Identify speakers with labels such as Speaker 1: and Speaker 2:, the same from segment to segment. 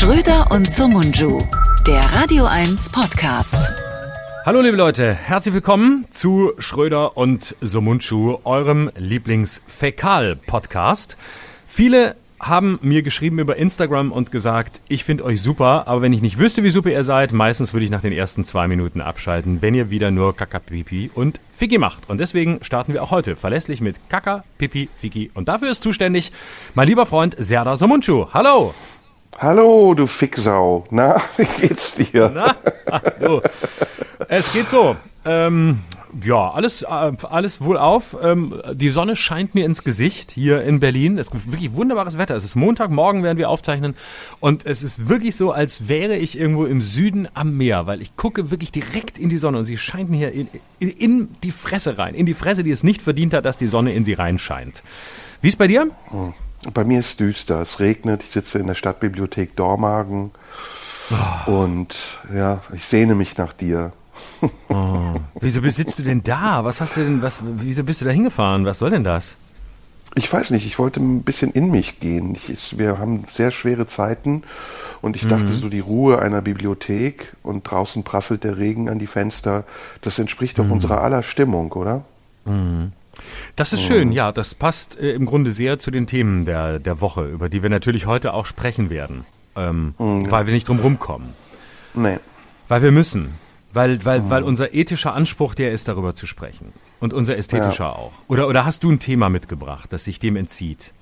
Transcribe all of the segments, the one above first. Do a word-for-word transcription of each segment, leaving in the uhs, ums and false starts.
Speaker 1: Schröder und Somunju, der Radio eins Podcast.
Speaker 2: Hallo liebe Leute, herzlich willkommen zu Schröder und Somunju, eurem Lieblings-Fäkal-Podcast. Viele haben mir geschrieben über Instagram und gesagt, ich finde euch super, aber wenn ich nicht wüsste, wie super ihr seid, meistens würde ich nach den ersten zwei Minuten abschalten, wenn ihr wieder nur Kaka, Pipi und Fiki macht. Und deswegen starten wir auch heute verlässlich mit Kaka, Pipi, Fiki. Und dafür ist zuständig mein lieber Freund Serdar Somunju. Hallo!
Speaker 3: Hallo, du Ficksau. Na, wie geht's dir?
Speaker 2: Na, hallo. Es geht so. Ähm, ja, alles, äh, alles wohlauf. Ähm, die Sonne scheint mir ins Gesicht hier in Berlin. Es ist wirklich wunderbares Wetter. Es ist Montagmorgen, werden wir aufzeichnen. Und es ist wirklich so, als wäre ich irgendwo im Süden am Meer, weil ich gucke wirklich direkt in die Sonne und sie scheint mir hier in, in, in die Fresse rein. In die Fresse, die es nicht verdient hat, dass die Sonne in sie reinscheint. Wie ist bei dir?
Speaker 3: Hm. Bei mir ist es düster. Es regnet. Ich sitze in der Stadtbibliothek Dormagen. Oh. Und ja, ich sehne mich nach dir.
Speaker 2: Oh. Wieso sitzt du denn da? Was hast du denn, was, wieso bist du da hingefahren? Was soll denn das?
Speaker 3: Ich weiß nicht, ich wollte ein bisschen in mich gehen. Ich, wir haben sehr schwere Zeiten und ich mhm. dachte, so die Ruhe einer Bibliothek und draußen prasselt der Regen an die Fenster, das entspricht doch mhm. unserer aller Stimmung, oder?
Speaker 2: Mhm. Das ist schön, ja, das passt äh, im Grunde sehr zu den Themen der, der Woche, über die wir natürlich heute auch sprechen werden, ähm, mhm. weil wir nicht drum rumkommen.
Speaker 3: Nee.
Speaker 2: Weil wir müssen, weil, weil, mhm. weil unser ethischer Anspruch der ist, darüber zu sprechen und unser ästhetischer ja. auch. Oder, oder hast du ein Thema mitgebracht, das sich dem entzieht?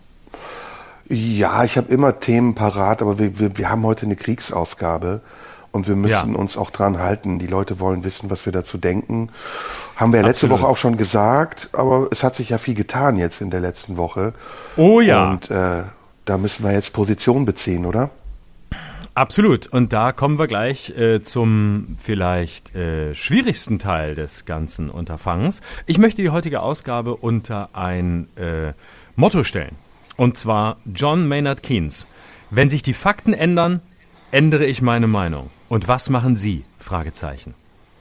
Speaker 3: Ja, ich habe immer Themen parat, aber wir, wir, wir haben heute eine Kriegsausgabe. Und wir müssen ja. uns auch dran halten. Die Leute wollen wissen, was wir dazu denken. Haben wir ja letzte Absolut. Woche auch schon gesagt, aber es hat sich ja viel getan jetzt in der letzten Woche.
Speaker 2: Oh ja.
Speaker 3: Und äh, da müssen wir jetzt Position beziehen, oder?
Speaker 2: Absolut. Und da kommen wir gleich äh, zum vielleicht äh, schwierigsten Teil des ganzen Unterfangens. Ich möchte die heutige Ausgabe unter ein äh, Motto stellen. Und zwar John Maynard Keynes. Wenn sich die Fakten ändern, ändere ich meine Meinung. Und was machen Sie? Fragezeichen.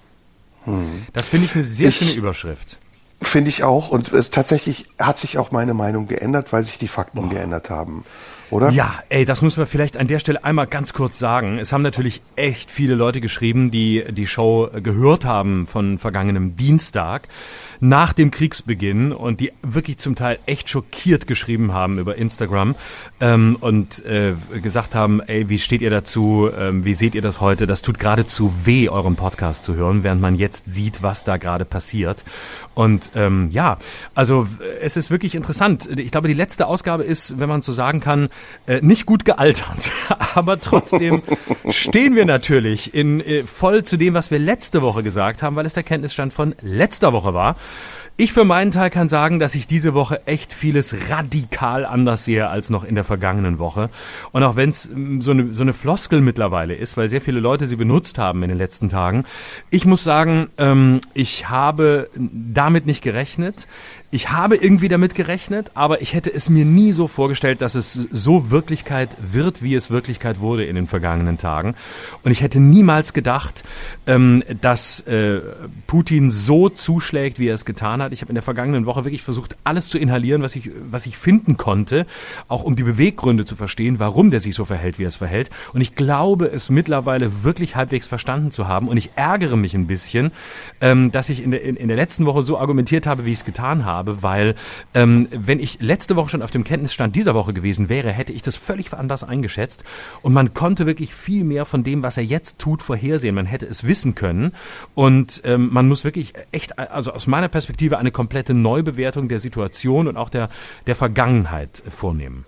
Speaker 2: Hm. Das finde ich eine sehr ich, schöne Überschrift.
Speaker 3: Finde ich auch. Und es, tatsächlich hat sich auch meine Meinung geändert, weil sich die Fakten Boah. geändert haben. Oder?
Speaker 2: Ja, ey, das müssen wir vielleicht an der Stelle einmal ganz kurz sagen. Es haben natürlich echt viele Leute geschrieben, die die Show gehört haben von vergangenem Dienstag nach dem Kriegsbeginn und die wirklich zum Teil echt schockiert geschrieben haben über Instagram ähm, und äh, gesagt haben, ey, wie steht ihr dazu, ähm, wie seht ihr das heute? Das tut geradezu weh, euren Podcast zu hören, während man jetzt sieht, was da gerade passiert. Und ähm, ja, also es ist wirklich interessant. Ich glaube, die letzte Ausgabe ist, wenn man so sagen kann, äh, nicht gut gealtert. Aber trotzdem stehen wir natürlich in äh, voll zu dem, was wir letzte Woche gesagt haben, weil es der Kenntnisstand von letzter Woche war. Ich für meinen Teil kann sagen, dass ich diese Woche echt vieles radikal anders sehe als noch in der vergangenen Woche. Und auch wenn es so eine, so eine Floskel mittlerweile ist, weil sehr viele Leute sie benutzt haben in den letzten Tagen. Ich muss sagen, ähm, ich habe damit nicht gerechnet. Ich habe irgendwie damit gerechnet, aber ich hätte es mir nie so vorgestellt, dass es so Wirklichkeit wird, wie es Wirklichkeit wurde in den vergangenen Tagen. Und ich hätte niemals gedacht, ähm, dass äh, Putin so zuschlägt, wie er es getan hat. Ich habe in der vergangenen Woche wirklich versucht, alles zu inhalieren, was ich, was ich finden konnte, auch um die Beweggründe zu verstehen, warum der sich so verhält, wie er es verhält. Und ich glaube, es mittlerweile wirklich halbwegs verstanden zu haben. Und ich ärgere mich ein bisschen, ähm, dass ich in der, in, in der letzten Woche so argumentiert habe, wie ich es getan habe. Weil ähm, wenn ich letzte Woche schon auf dem Kenntnisstand dieser Woche gewesen wäre, hätte ich das völlig anders eingeschätzt und man konnte wirklich viel mehr von dem, was er jetzt tut, vorhersehen. Man hätte es wissen können und ähm, man muss wirklich echt, also aus meiner Perspektive, eine komplette Neubewertung der Situation und auch der, der Vergangenheit vornehmen.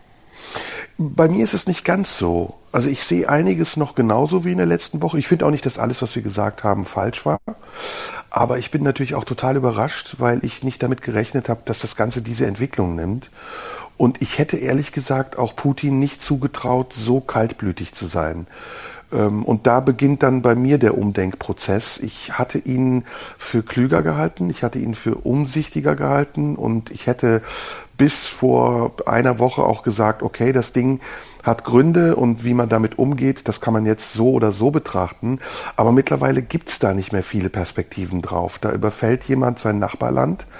Speaker 3: Bei mir ist es nicht ganz so. Also ich sehe einiges noch genauso wie in der letzten Woche. Ich finde auch nicht, dass alles, was wir gesagt haben, falsch war. Aber ich bin natürlich auch total überrascht, weil ich nicht damit gerechnet habe, dass das Ganze diese Entwicklung nimmt. Und ich hätte ehrlich gesagt auch Putin nicht zugetraut, so kaltblütig zu sein. Und da beginnt dann bei mir der Umdenkprozess. Ich hatte ihn für klüger gehalten, ich hatte ihn für umsichtiger gehalten und ich hätte bis vor einer Woche auch gesagt, okay, das Ding hat Gründe und wie man damit umgeht, das kann man jetzt so oder so betrachten. Aber mittlerweile gibt's da nicht mehr viele Perspektiven drauf. Da überfällt jemand sein Nachbarland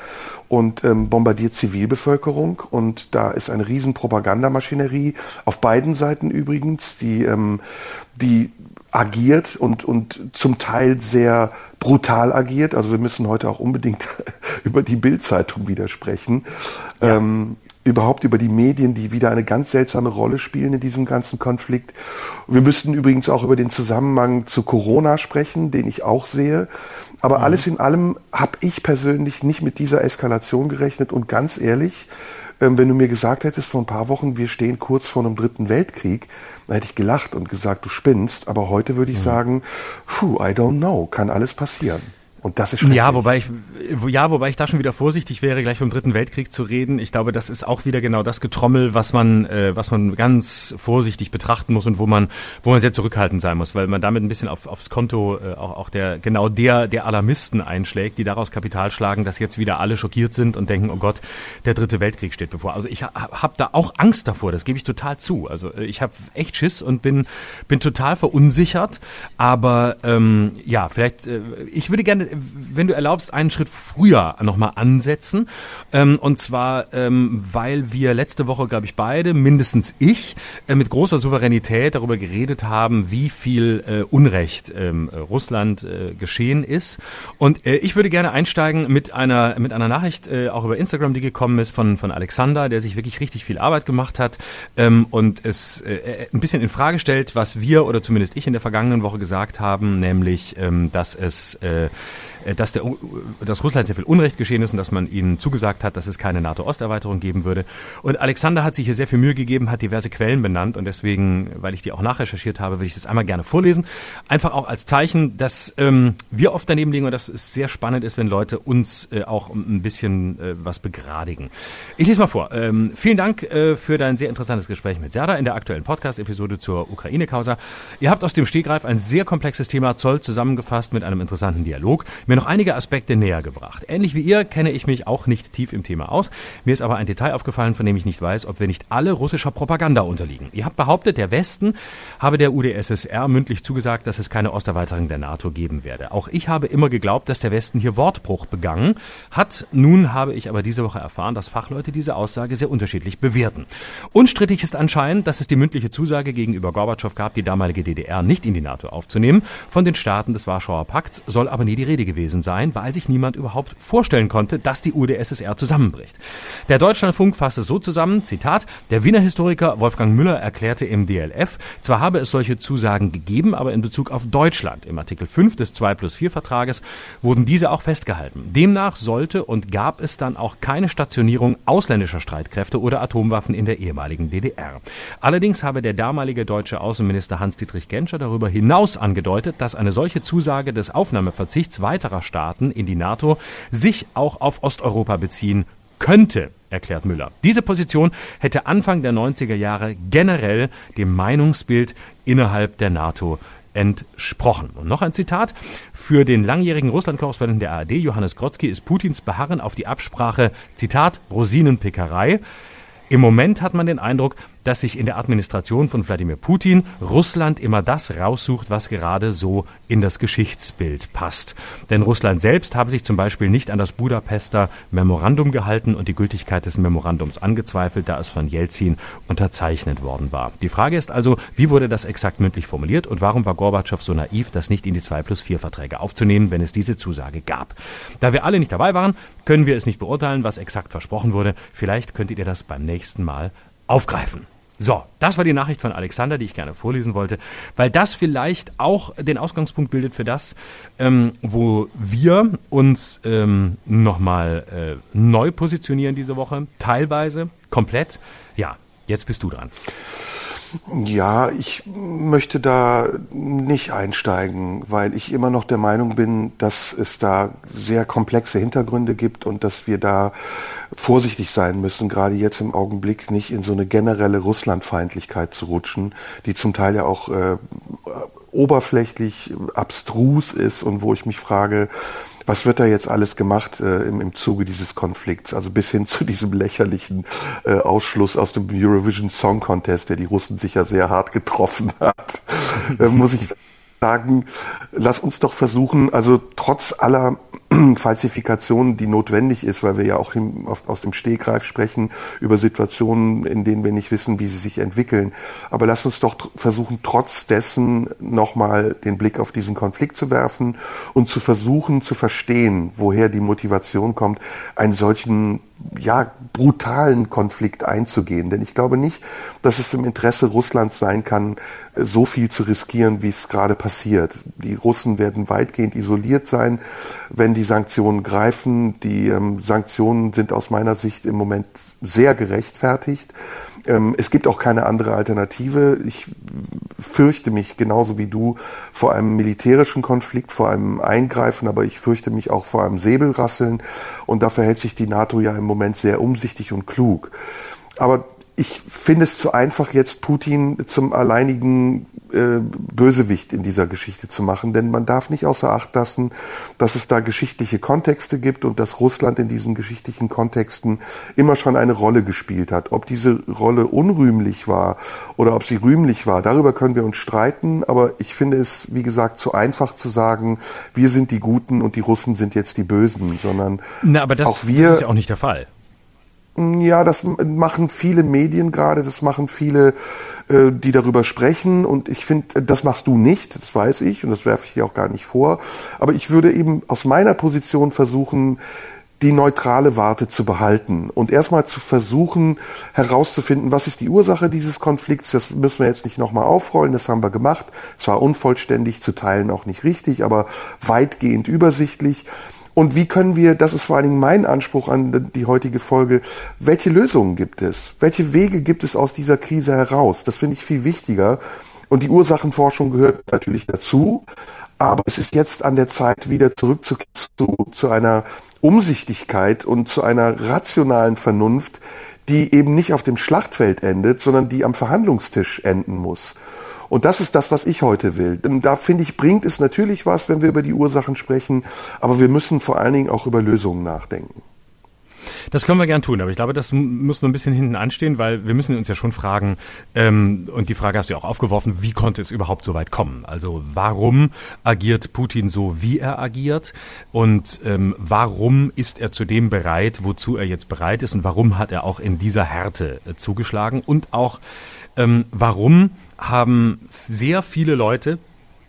Speaker 3: und ähm, bombardiert Zivilbevölkerung. Und da ist eine riesen Propagandamaschinerie, auf beiden Seiten übrigens, die, ähm, die agiert und, und zum Teil sehr brutal agiert. Also wir müssen heute auch unbedingt über die Bild-Zeitung wieder sprechen. Ja. Ähm, überhaupt über die Medien, die wieder eine ganz seltsame Rolle spielen in diesem ganzen Konflikt. Wir müssten übrigens auch über den Zusammenhang zu Corona sprechen, den ich auch sehe. Aber mhm. alles in allem habe ich persönlich nicht mit dieser Eskalation gerechnet. Und ganz ehrlich, ähm, wenn du mir gesagt hättest vor ein paar Wochen, wir stehen kurz vor einem dritten Weltkrieg, dann hätte ich gelacht und gesagt, du spinnst. Aber heute würde ich mhm. sagen, puh, I don't know, kann alles passieren. Und das ist schrecklich.
Speaker 2: Ja, wobei ich, ja, wobei ich da schon wieder vorsichtig wäre, gleich vom Dritten Weltkrieg zu reden. Ich glaube, das ist auch wieder genau das Getrommel, was man, äh, was man ganz vorsichtig betrachten muss und wo man, wo man sehr zurückhaltend sein muss, weil man damit ein bisschen auf, aufs Konto äh, auch, auch der, genau der, der Alarmisten einschlägt, die daraus Kapital schlagen, dass jetzt wieder alle schockiert sind und denken, oh Gott, der Dritte Weltkrieg steht bevor. Also ich ha, habe da auch Angst davor, das gebe ich total zu. Also ich habe echt Schiss und bin, bin total verunsichert. Aber ähm, ja, vielleicht, äh, ich würde gerne, wenn du erlaubst, einen Schritt früher nochmal ansetzen. Ähm, und zwar, ähm, weil wir letzte Woche, glaube ich, beide, mindestens ich, äh, mit großer Souveränität darüber geredet haben, wie viel äh, Unrecht ähm, Russland äh, geschehen ist. Und äh, ich würde gerne einsteigen mit einer mit einer Nachricht, äh, auch über Instagram, die gekommen ist, von von Alexander, der sich wirklich richtig viel Arbeit gemacht hat ähm, und es äh, ein bisschen in Frage stellt, was wir oder zumindest ich in der vergangenen Woche gesagt haben, nämlich, ähm, dass es äh, dass, der, dass Russland sehr viel Unrecht geschehen ist und dass man ihnen zugesagt hat, dass es keine NATO-Osterweiterung geben würde. Und Alexander hat sich hier sehr viel Mühe gegeben, hat diverse Quellen benannt und deswegen, weil ich die auch nachrecherchiert habe, würde ich das einmal gerne vorlesen. Einfach auch als Zeichen, dass ähm, wir oft daneben liegen und dass es sehr spannend ist, wenn Leute uns äh, auch ein bisschen äh, was begradigen. Ich lese mal vor. Ähm, vielen Dank äh, für dein sehr interessantes Gespräch mit Serda in der aktuellen Podcast-Episode zur Ukraine-Causa. Ihr habt aus dem Stegreif ein sehr komplexes Thema Zoll zusammengefasst mit einem interessanten Dialog. Mir noch einige Aspekte näher gebracht. Ähnlich wie ihr kenne ich mich auch nicht tief im Thema aus. Mir ist aber ein Detail aufgefallen, von dem ich nicht weiß, ob wir nicht alle russischer Propaganda unterliegen. Ihr habt behauptet, der Westen habe der U d S S R mündlich zugesagt, dass es keine Osterweiterung der NATO geben werde. Auch ich habe immer geglaubt, dass der Westen hier Wortbruch begangen hat. Nun habe ich aber diese Woche erfahren, dass Fachleute diese Aussage sehr unterschiedlich bewerten. Unstrittig ist anscheinend, dass es die mündliche Zusage gegenüber Gorbatschow gab, die damalige D D R nicht in die NATO aufzunehmen. Von den Staaten des Warschauer Pakts soll aber nie die Rede gewesen sein, weil sich niemand überhaupt vorstellen konnte, dass die U d S S R zusammenbricht. Der Deutschlandfunk fasst es so zusammen, Zitat, der Wiener Historiker Wolfgang Müller erklärte im D L F, zwar habe es solche Zusagen gegeben, aber in Bezug auf Deutschland. Im Artikel fünf des zwei plus vier Vertrages wurden diese auch festgehalten. Demnach sollte und gab es dann auch keine Stationierung ausländischer Streitkräfte oder Atomwaffen in der ehemaligen D D R. Allerdings habe der damalige deutsche Außenminister Hans-Dietrich Genscher darüber hinaus angedeutet, dass eine solche Zusage des Aufnahmeverzichts weiterer Staaten in die NATO sich auch auf Osteuropa beziehen könnte, erklärt Müller. Diese Position hätte Anfang der neunziger Jahre generell dem Meinungsbild innerhalb der NATO entsprochen. Und noch ein Zitat. Für den langjährigen Russland-Korrespondenten der A R D, Johannes Grodzki, ist Putins Beharren auf die Absprache, Zitat, Rosinenpickerei. Im Moment hat man den Eindruck, dass sich in der Administration von Wladimir Putin Russland immer das raussucht, was gerade so in das Geschichtsbild passt. Denn Russland selbst habe sich zum Beispiel nicht an das Budapester Memorandum gehalten und die Gültigkeit des Memorandums angezweifelt, da es von Jelzin unterzeichnet worden war. Die Frage ist also, wie wurde das exakt mündlich formuliert und warum war Gorbatschow so naiv, das nicht in die zwei plus vier Verträge aufzunehmen, wenn es diese Zusage gab? Da wir alle nicht dabei waren, können wir es nicht beurteilen, was exakt versprochen wurde. Vielleicht könntet ihr das beim nächsten Mal aufgreifen. So, das war die Nachricht von Alexander, die ich gerne vorlesen wollte, weil das vielleicht auch den Ausgangspunkt bildet für das, ähm, wo wir uns ähm, nochmal äh, neu positionieren diese Woche, teilweise, komplett. Ja, jetzt bist du dran.
Speaker 3: Ja, ich möchte da nicht einsteigen, weil ich immer noch der Meinung bin, dass es da sehr komplexe Hintergründe gibt und dass wir da vorsichtig sein müssen, gerade jetzt im Augenblick nicht in so eine generelle Russlandfeindlichkeit zu rutschen, die zum Teil ja auch äh, oberflächlich abstrus ist und wo ich mich frage, was wird da jetzt alles gemacht äh, im, im Zuge dieses Konflikts? Also bis hin zu diesem lächerlichen äh, Ausschluss aus dem Eurovision Song Contest, der die Russen sicher sehr hart getroffen hat, äh, muss ich sagen. sagen, lass uns doch versuchen, also trotz aller Falsifikation, die notwendig ist, weil wir ja auch im, auf, aus dem Stegreif sprechen über Situationen, in denen wir nicht wissen, wie sie sich entwickeln. Aber lass uns doch tr- versuchen, trotz dessen nochmal den Blick auf diesen Konflikt zu werfen und zu versuchen zu verstehen, woher die Motivation kommt, einen solchen ja, brutalen Konflikt einzugehen. Denn ich glaube nicht, dass es im Interesse Russlands sein kann, so viel zu riskieren, wie es gerade passiert. Die Russen werden weitgehend isoliert sein, wenn die Sanktionen greifen. Die ähm, Sanktionen sind aus meiner Sicht im Moment sehr gerechtfertigt. Ähm, es gibt auch keine andere Alternative. Ich fürchte mich genauso wie du vor einem militärischen Konflikt, vor einem Eingreifen, aber ich fürchte mich auch vor einem Säbelrasseln. Und da verhält sich die NATO ja im Moment sehr umsichtig und klug. Aber ich finde es zu einfach, jetzt Putin zum alleinigen äh, Bösewicht in dieser Geschichte zu machen, denn man darf nicht außer Acht lassen, dass es da geschichtliche Kontexte gibt und dass Russland in diesen geschichtlichen Kontexten immer schon eine Rolle gespielt hat. Ob diese Rolle unrühmlich war oder ob sie rühmlich war, darüber können wir uns streiten, aber ich finde es, wie gesagt, zu einfach zu sagen, wir sind die Guten und die Russen sind jetzt die Bösen, sondern
Speaker 2: Na, aber das,
Speaker 3: auch wir,
Speaker 2: das ist ja auch nicht der Fall.
Speaker 3: Ja, das machen viele Medien gerade, das machen viele, äh, die darüber sprechen und ich finde, das machst du nicht, das weiß ich und das werfe ich dir auch gar nicht vor, aber ich würde eben aus meiner Position versuchen, die neutrale Warte zu behalten und erstmal zu versuchen herauszufinden, was ist die Ursache dieses Konflikts, das müssen wir jetzt nicht nochmal aufrollen, das haben wir gemacht, es war unvollständig, zu Teilen auch nicht richtig, aber weitgehend übersichtlich. Und wie können wir, das ist vor allen Dingen mein Anspruch an die heutige Folge, welche Lösungen gibt es? Welche Wege gibt es aus dieser Krise heraus? Das finde ich viel wichtiger. Und die Ursachenforschung gehört natürlich dazu. Aber es ist jetzt an der Zeit, wieder zurückzukehren zu, zu einer Umsichtigkeit und zu einer rationalen Vernunft, die eben nicht auf dem Schlachtfeld endet, sondern die am Verhandlungstisch enden muss. Und das ist das, was ich heute will. Denn da, finde ich, bringt es natürlich was, wenn wir über die Ursachen sprechen, aber wir müssen vor allen Dingen auch über Lösungen nachdenken.
Speaker 2: Das können wir gern tun, aber ich glaube, das muss noch ein bisschen hinten anstehen, weil wir müssen uns ja schon fragen, ähm, und die Frage hast du ja auch aufgeworfen, wie konnte es überhaupt so weit kommen? Also warum agiert Putin so, wie er agiert? Und ähm, warum ist er zu dem bereit, wozu er jetzt bereit ist? Und warum hat er auch in dieser Härte äh, zugeschlagen? Und auch, ähm, warum haben sehr viele Leute,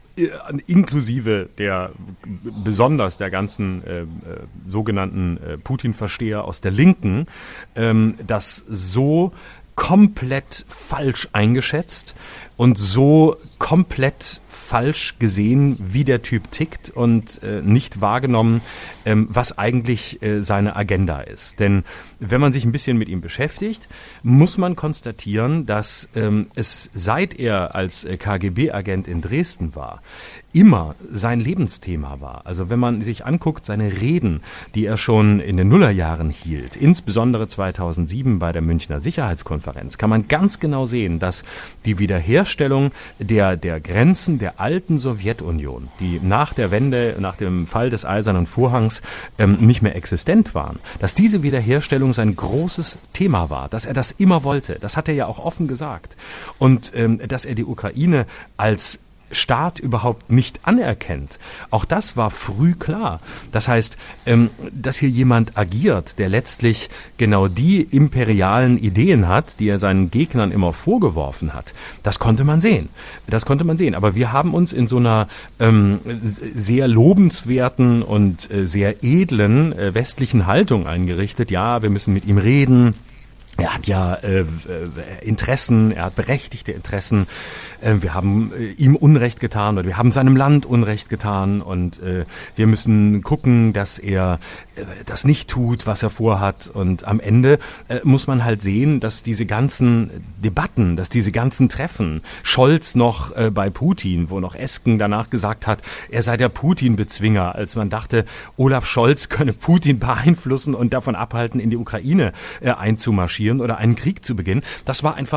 Speaker 2: inklusive der besonders der ganzen äh, äh, sogenannten äh, Putin-Versteher aus der Linken, ähm, das so komplett falsch eingeschätzt und so komplett falsch gesehen, wie der Typ tickt und äh, nicht wahrgenommen, ähm, was eigentlich äh, seine Agenda ist. Denn wenn man sich ein bisschen mit ihm beschäftigt, muss man konstatieren, dass ähm, es, seit er als äh, K G B-Agent in Dresden war, immer sein Lebensthema war. Also wenn man sich anguckt, seine Reden, die er schon in den Nullerjahren hielt, insbesondere zweitausendsieben bei der Münchner Sicherheitskonferenz, kann man ganz genau sehen, dass die Wiederherstellung der, der Grenzen der alten Sowjetunion, die nach der Wende, nach dem Fall des Eisernen Vorhangs ähm, nicht mehr existent waren, dass diese Wiederherstellung sein großes Thema war, dass er das immer wollte. Das hat er ja auch offen gesagt. Und ähm, dass er die Ukraine als Staat überhaupt nicht anerkennt. Auch das war früh klar. Das heißt, ähm, dass hier jemand agiert, der letztlich genau die imperialen Ideen hat, die er seinen Gegnern immer vorgeworfen hat, das konnte man sehen. Das konnte man sehen. Aber wir haben uns in so einer ähm, sehr lobenswerten und äh, sehr edlen äh, westlichen Haltung eingerichtet. Ja, wir müssen mit ihm reden. Er hat ja äh, Interessen, er hat berechtigte Interessen. Äh, wir haben äh, ihm Unrecht getan oder wir haben seinem Land Unrecht getan und äh, wir müssen gucken, dass er äh, das nicht tut, was er vorhat. Und am Ende äh, muss man halt sehen, dass diese ganzen Debatten, dass diese ganzen Treffen, Scholz noch äh, bei Putin, wo noch Esken danach gesagt hat, er sei der Putin-Bezwinger, als man dachte, Olaf Scholz könne Putin beeinflussen und davon abhalten, in die Ukraine äh, einzumarschieren oder einen Krieg zu beginnen. Das war einfach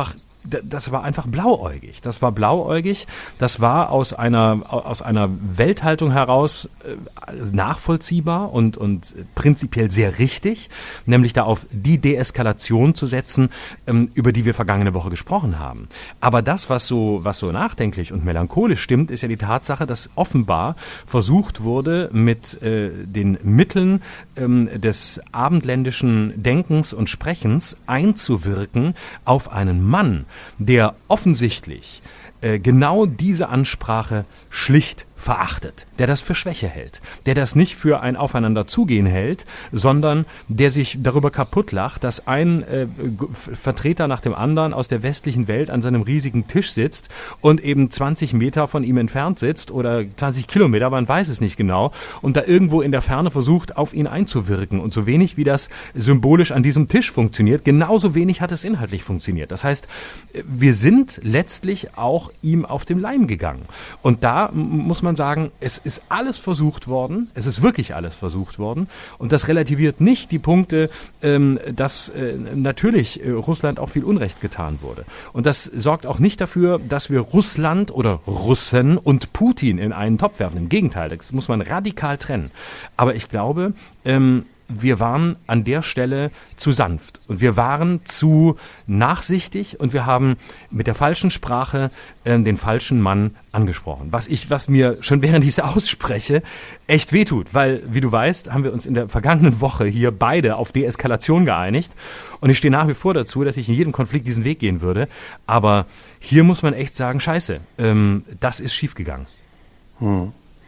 Speaker 2: das war einfach blauäugig. Das war blauäugig. Das war aus einer, aus einer Welthaltung heraus äh, nachvollziehbar und, und prinzipiell sehr richtig, nämlich da auf die Deeskalation zu setzen, ähm, über die wir vergangene Woche gesprochen haben. Aber das, was so, was so nachdenklich und melancholisch stimmt, ist ja die Tatsache, dass offenbar versucht wurde, mit äh, den Mitteln ähm, des abendländischen Denkens und Sprechens einzuwirken auf einen Mann, der offensichtlich äh, genau diese Ansprache schlicht verachtet, der das für Schwäche hält, der das nicht für ein Aufeinanderzugehen hält, sondern der sich darüber kaputtlacht, dass ein äh, Vertreter nach dem anderen aus der westlichen Welt an seinem riesigen Tisch sitzt und eben zwanzig Meter von ihm entfernt sitzt oder zwanzig Kilometer, man weiß es nicht genau, und da irgendwo in der Ferne versucht, auf ihn einzuwirken. Und so wenig wie das symbolisch an diesem Tisch funktioniert, genauso wenig hat es inhaltlich funktioniert. Das heißt, wir sind letztlich auch ihm auf den Leim gegangen. Und da muss man sagen, es ist alles versucht worden, es ist wirklich alles versucht worden und das relativiert nicht die Punkte, ähm, dass äh, natürlich äh, Russland auch viel Unrecht getan wurde. Und das sorgt auch nicht dafür, dass wir Russland oder Russen und Putin in einen Topf werfen. Im Gegenteil, das muss man radikal trennen. Aber ich glaube, ähm, wir waren an der Stelle zu sanft und wir waren zu nachsichtig und wir haben mit der falschen Sprache äh, den falschen Mann angesprochen. Was ich, was mir schon während ich es ausspreche, echt wehtut, weil, wie du weißt, haben wir uns in der vergangenen Woche hier beide auf Deeskalation geeinigt und ich stehe nach wie vor dazu, dass ich in jedem Konflikt diesen Weg gehen würde, aber hier muss man echt sagen, scheiße, ähm, das ist schiefgegangen.
Speaker 3: Hm.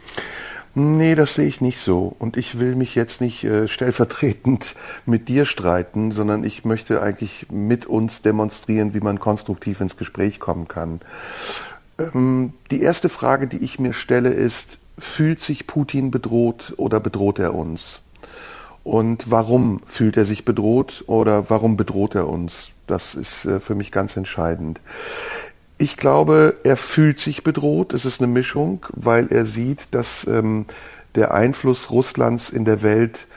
Speaker 3: Nee, das sehe ich nicht so. Und ich will mich jetzt nicht äh, stellvertretend mit dir streiten, sondern ich möchte eigentlich mit uns demonstrieren, wie man konstruktiv ins Gespräch kommen kann. Ähm, die erste Frage, die ich mir stelle, ist, fühlt sich Putin bedroht oder bedroht er uns? Und warum fühlt er sich bedroht oder warum bedroht er uns? Das ist äh, für mich ganz entscheidend. Ich glaube, er fühlt sich bedroht. Es ist eine Mischung, weil er sieht, dass ähm, der Einfluss Russlands in der Welt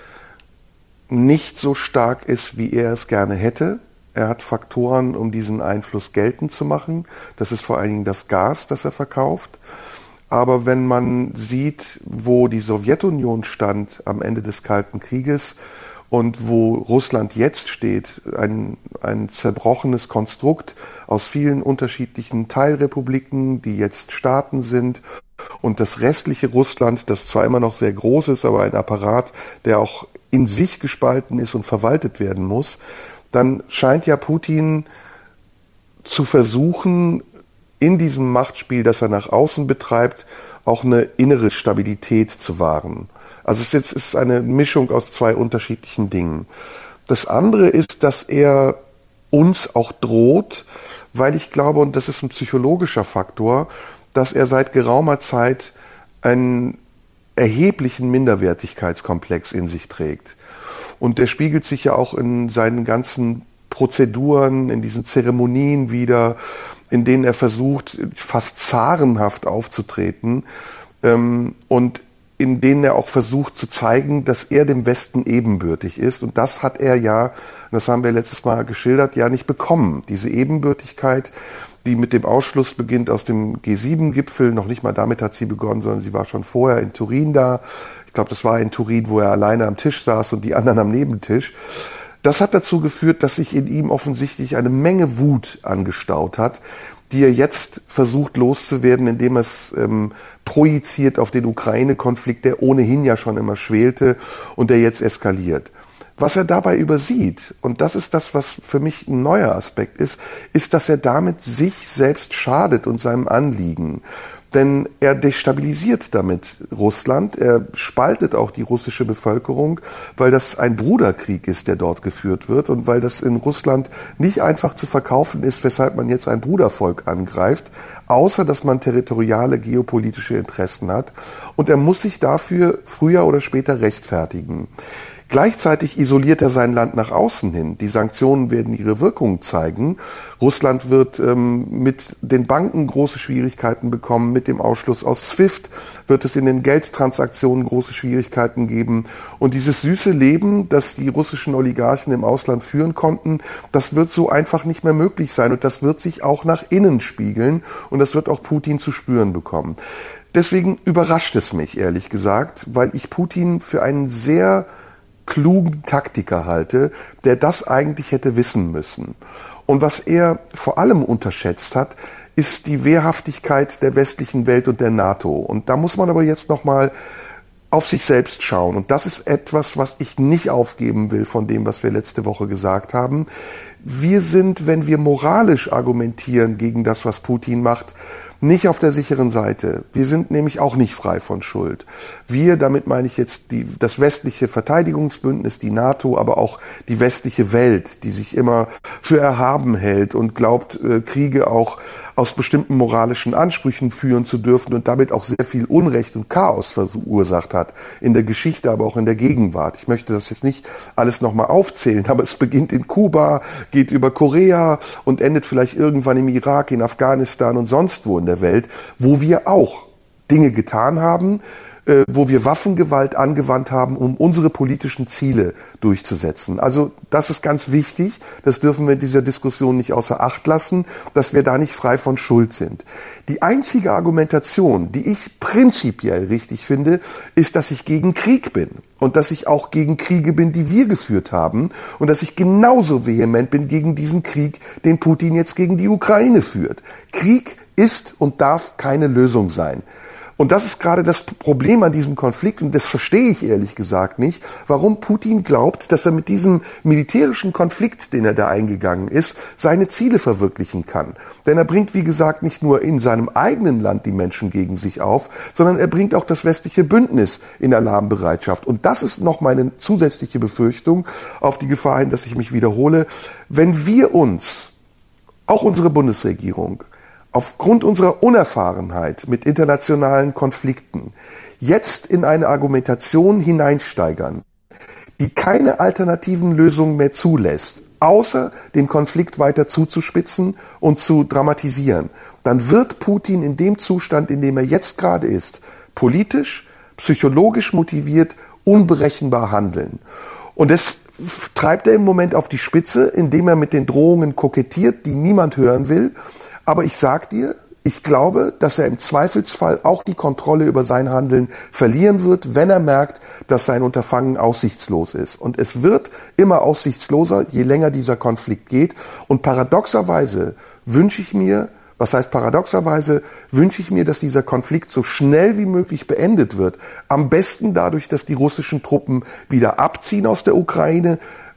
Speaker 3: nicht so stark ist, wie er es gerne hätte. Er hat Faktoren, um diesen Einfluss geltend zu machen. Das ist vor allen Dingen das Gas, das er verkauft. Aber wenn man sieht, wo die Sowjetunion stand am Ende des Kalten Krieges, und wo Russland jetzt steht, ein, ein zerbrochenes Konstrukt aus vielen unterschiedlichen Teilrepubliken, die jetzt Staaten sind, und das restliche Russland, das zwar immer noch sehr groß ist, aber ein Apparat, der auch in sich gespalten ist und verwaltet werden muss, dann scheint ja Putin zu versuchen, in diesem Machtspiel, das er nach außen betreibt, auch eine innere Stabilität zu wahren. Also es ist jetzt ist eine Mischung aus zwei unterschiedlichen Dingen. Das andere ist, dass er uns auch droht, weil ich glaube, und das ist ein psychologischer Faktor, dass er seit geraumer Zeit einen erheblichen Minderwertigkeitskomplex in sich trägt. Und der spiegelt sich ja auch in seinen ganzen Prozeduren, in diesen Zeremonien wieder, in denen er versucht, fast zarenhaft aufzutreten, ähm, und in denen er auch versucht zu zeigen, dass er dem Westen ebenbürtig ist. Und das hat er ja, das haben wir letztes Mal geschildert, ja nicht bekommen. Diese Ebenbürtigkeit, die mit dem Ausschluss beginnt aus dem G sieben Gipfel, noch nicht mal damit hat sie begonnen, sondern sie war schon vorher in Turin da. Ich glaube, das war in Turin, wo er alleine am Tisch saß und die anderen am Nebentisch. Das hat dazu geführt, dass sich in ihm offensichtlich eine Menge Wut angestaut hat, die er jetzt versucht loszuwerden, indem er es ähm, projiziert auf den Ukraine-Konflikt, der ohnehin ja schon immer schwelte und der jetzt eskaliert. Was er dabei übersieht, und das ist das, was für mich ein neuer Aspekt ist, ist, dass er damit sich selbst schadet und seinem Anliegen. Denn er destabilisiert damit Russland, er spaltet auch die russische Bevölkerung, weil das ein Bruderkrieg ist, der dort geführt wird und weil das in Russland nicht einfach zu verkaufen ist, weshalb man jetzt ein Brudervolk angreift, außer dass man territoriale geopolitische Interessen hat. Und er muss sich dafür früher oder später rechtfertigen. Gleichzeitig isoliert er sein Land nach außen hin. Die Sanktionen werden ihre Wirkung zeigen. Russland wird ähm, mit den Banken große Schwierigkeiten bekommen. Mit dem Ausschluss aus SWIFT wird es in den Geldtransaktionen große Schwierigkeiten geben. Und dieses süße Leben, das die russischen Oligarchen im Ausland führen konnten, das wird so einfach nicht mehr möglich sein. Und das wird sich auch nach innen spiegeln. Und das wird auch Putin zu spüren bekommen. Deswegen überrascht es mich, ehrlich gesagt, weil ich Putin für einen sehr klugen Taktiker halte, der das eigentlich hätte wissen müssen. Und was er vor allem unterschätzt hat, ist die Wehrhaftigkeit der westlichen Welt und der NATO. Und da muss man aber jetzt nochmal auf sich selbst schauen. Und das ist etwas, was ich nicht aufgeben will von dem, was wir letzte Woche gesagt haben. Wir sind, wenn wir moralisch argumentieren gegen das, was Putin macht, nicht auf der sicheren Seite. Wir sind nämlich auch nicht frei von Schuld. Wir, damit meine ich jetzt die, das westliche Verteidigungsbündnis, die NATO, aber auch die westliche Welt, die sich immer für erhaben hält und glaubt, äh, Kriege auch aus bestimmten moralischen Ansprüchen führen zu dürfen und damit auch sehr viel Unrecht und Chaos verursacht hat. In der Geschichte, aber auch in der Gegenwart. Ich möchte das jetzt nicht alles nochmal aufzählen, aber es beginnt in Kuba, geht über Korea und endet vielleicht irgendwann im Irak, in Afghanistan und sonst wo in der Welt, wo wir auch Dinge getan haben, äh, wo wir Waffengewalt angewandt haben, um unsere politischen Ziele durchzusetzen. Also das ist ganz wichtig, das dürfen wir in dieser Diskussion nicht außer Acht lassen, dass wir da nicht frei von Schuld sind. Die einzige Argumentation, die ich prinzipiell richtig finde, ist, dass ich gegen Krieg bin und dass ich auch gegen Kriege bin, die wir geführt haben und dass ich genauso vehement bin gegen diesen Krieg, den Putin jetzt gegen die Ukraine führt. Krieg ist und darf keine Lösung sein. Und das ist gerade das Problem an diesem Konflikt, und das verstehe ich ehrlich gesagt nicht, warum Putin glaubt, dass er mit diesem militärischen Konflikt, den er da eingegangen ist, seine Ziele verwirklichen kann. Denn er bringt, wie gesagt, nicht nur in seinem eigenen Land die Menschen gegen sich auf, sondern er bringt auch das westliche Bündnis in Alarmbereitschaft. Und das ist noch meine zusätzliche Befürchtung, auf die Gefahr hin, dass ich mich wiederhole. Wenn wir uns, auch unsere Bundesregierung, aufgrund unserer Unerfahrenheit mit internationalen Konflikten jetzt in eine Argumentation hineinsteigern, die keine alternativen Lösungen mehr zulässt, außer den Konflikt weiter zuzuspitzen und zu dramatisieren, dann wird Putin in dem Zustand, in dem er jetzt gerade ist, politisch, psychologisch motiviert, unberechenbar handeln. Und das treibt er im Moment auf die Spitze, indem er mit den Drohungen kokettiert, die niemand hören will. Aber ich sag dir, ich glaube, dass er im Zweifelsfall auch die Kontrolle über sein Handeln verlieren wird, wenn er merkt, dass sein Unterfangen aussichtslos ist. Und es wird immer aussichtsloser, je länger dieser Konflikt geht. Und paradoxerweise wünsche ich mir, was heißt paradoxerweise, wünsche ich mir, dass dieser Konflikt so schnell wie möglich beendet wird. Am besten dadurch, dass die russischen Truppen wieder abziehen aus der Ukraine.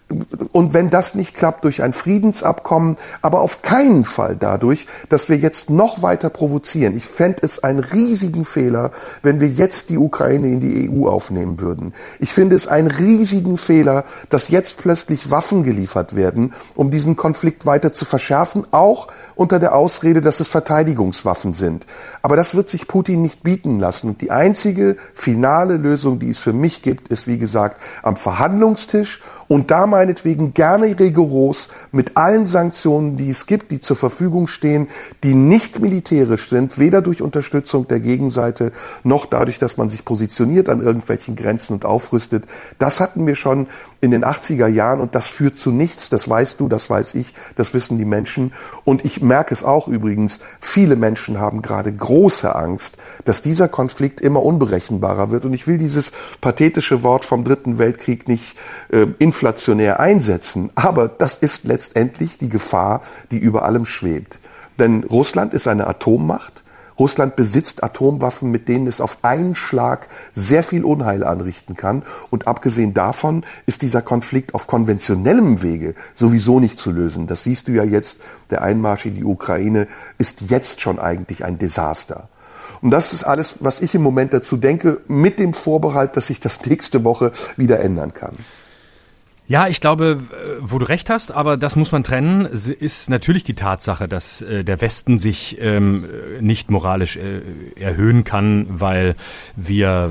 Speaker 3: Und wenn das nicht klappt, durch ein Friedensabkommen, aber auf keinen Fall dadurch, dass wir jetzt noch weiter provozieren. Ich fände es einen riesigen Fehler, wenn wir jetzt die Ukraine in die E U aufnehmen würden. Ich finde es einen riesigen Fehler, dass jetzt plötzlich Waffen geliefert werden, um diesen Konflikt weiter zu verschärfen, auch unter der Ausrede, dass es Verteidigungswaffen sind. Aber das wird sich Putin nicht bieten lassen. Und die einzige finale Lösung, die es für mich gibt, ist, wie gesagt, am Verhandlungstisch und da meinetwegen gerne rigoros mit allen Sanktionen, die es gibt, die zur Verfügung stehen, die nicht militärisch sind, weder durch Unterstützung der Gegenseite noch dadurch, dass man sich positioniert an irgendwelchen Grenzen und aufrüstet. Das hatten wir schon in den achtziger Jahren und das führt zu nichts. Das weißt du, das weiß ich, das wissen die Menschen. Und ich merke es auch übrigens, viele Menschen haben gerade große Angst, dass dieser Konflikt immer unberechenbarer wird. Und ich will dieses pathetische Wort vom Dritten Weltkrieg nicht äh, inflationär einsetzen. Aber das ist letztendlich die Gefahr, die über allem schwebt. Denn Russland ist eine Atommacht. Russland besitzt Atomwaffen, mit denen es auf einen Schlag sehr viel Unheil anrichten kann. Und abgesehen davon ist dieser Konflikt auf konventionellem Wege sowieso nicht zu lösen. Das siehst du ja jetzt, der Einmarsch in die Ukraine ist jetzt schon eigentlich ein Desaster. Und das ist alles, was ich im Moment dazu denke, mit dem Vorbehalt, dass sich das nächste Woche wieder ändern kann.
Speaker 2: Ja, ich glaube, wo du recht hast, aber das muss man trennen, ist natürlich die Tatsache, dass äh, der Westen sich ähm, nicht moralisch äh, erhöhen kann, weil wir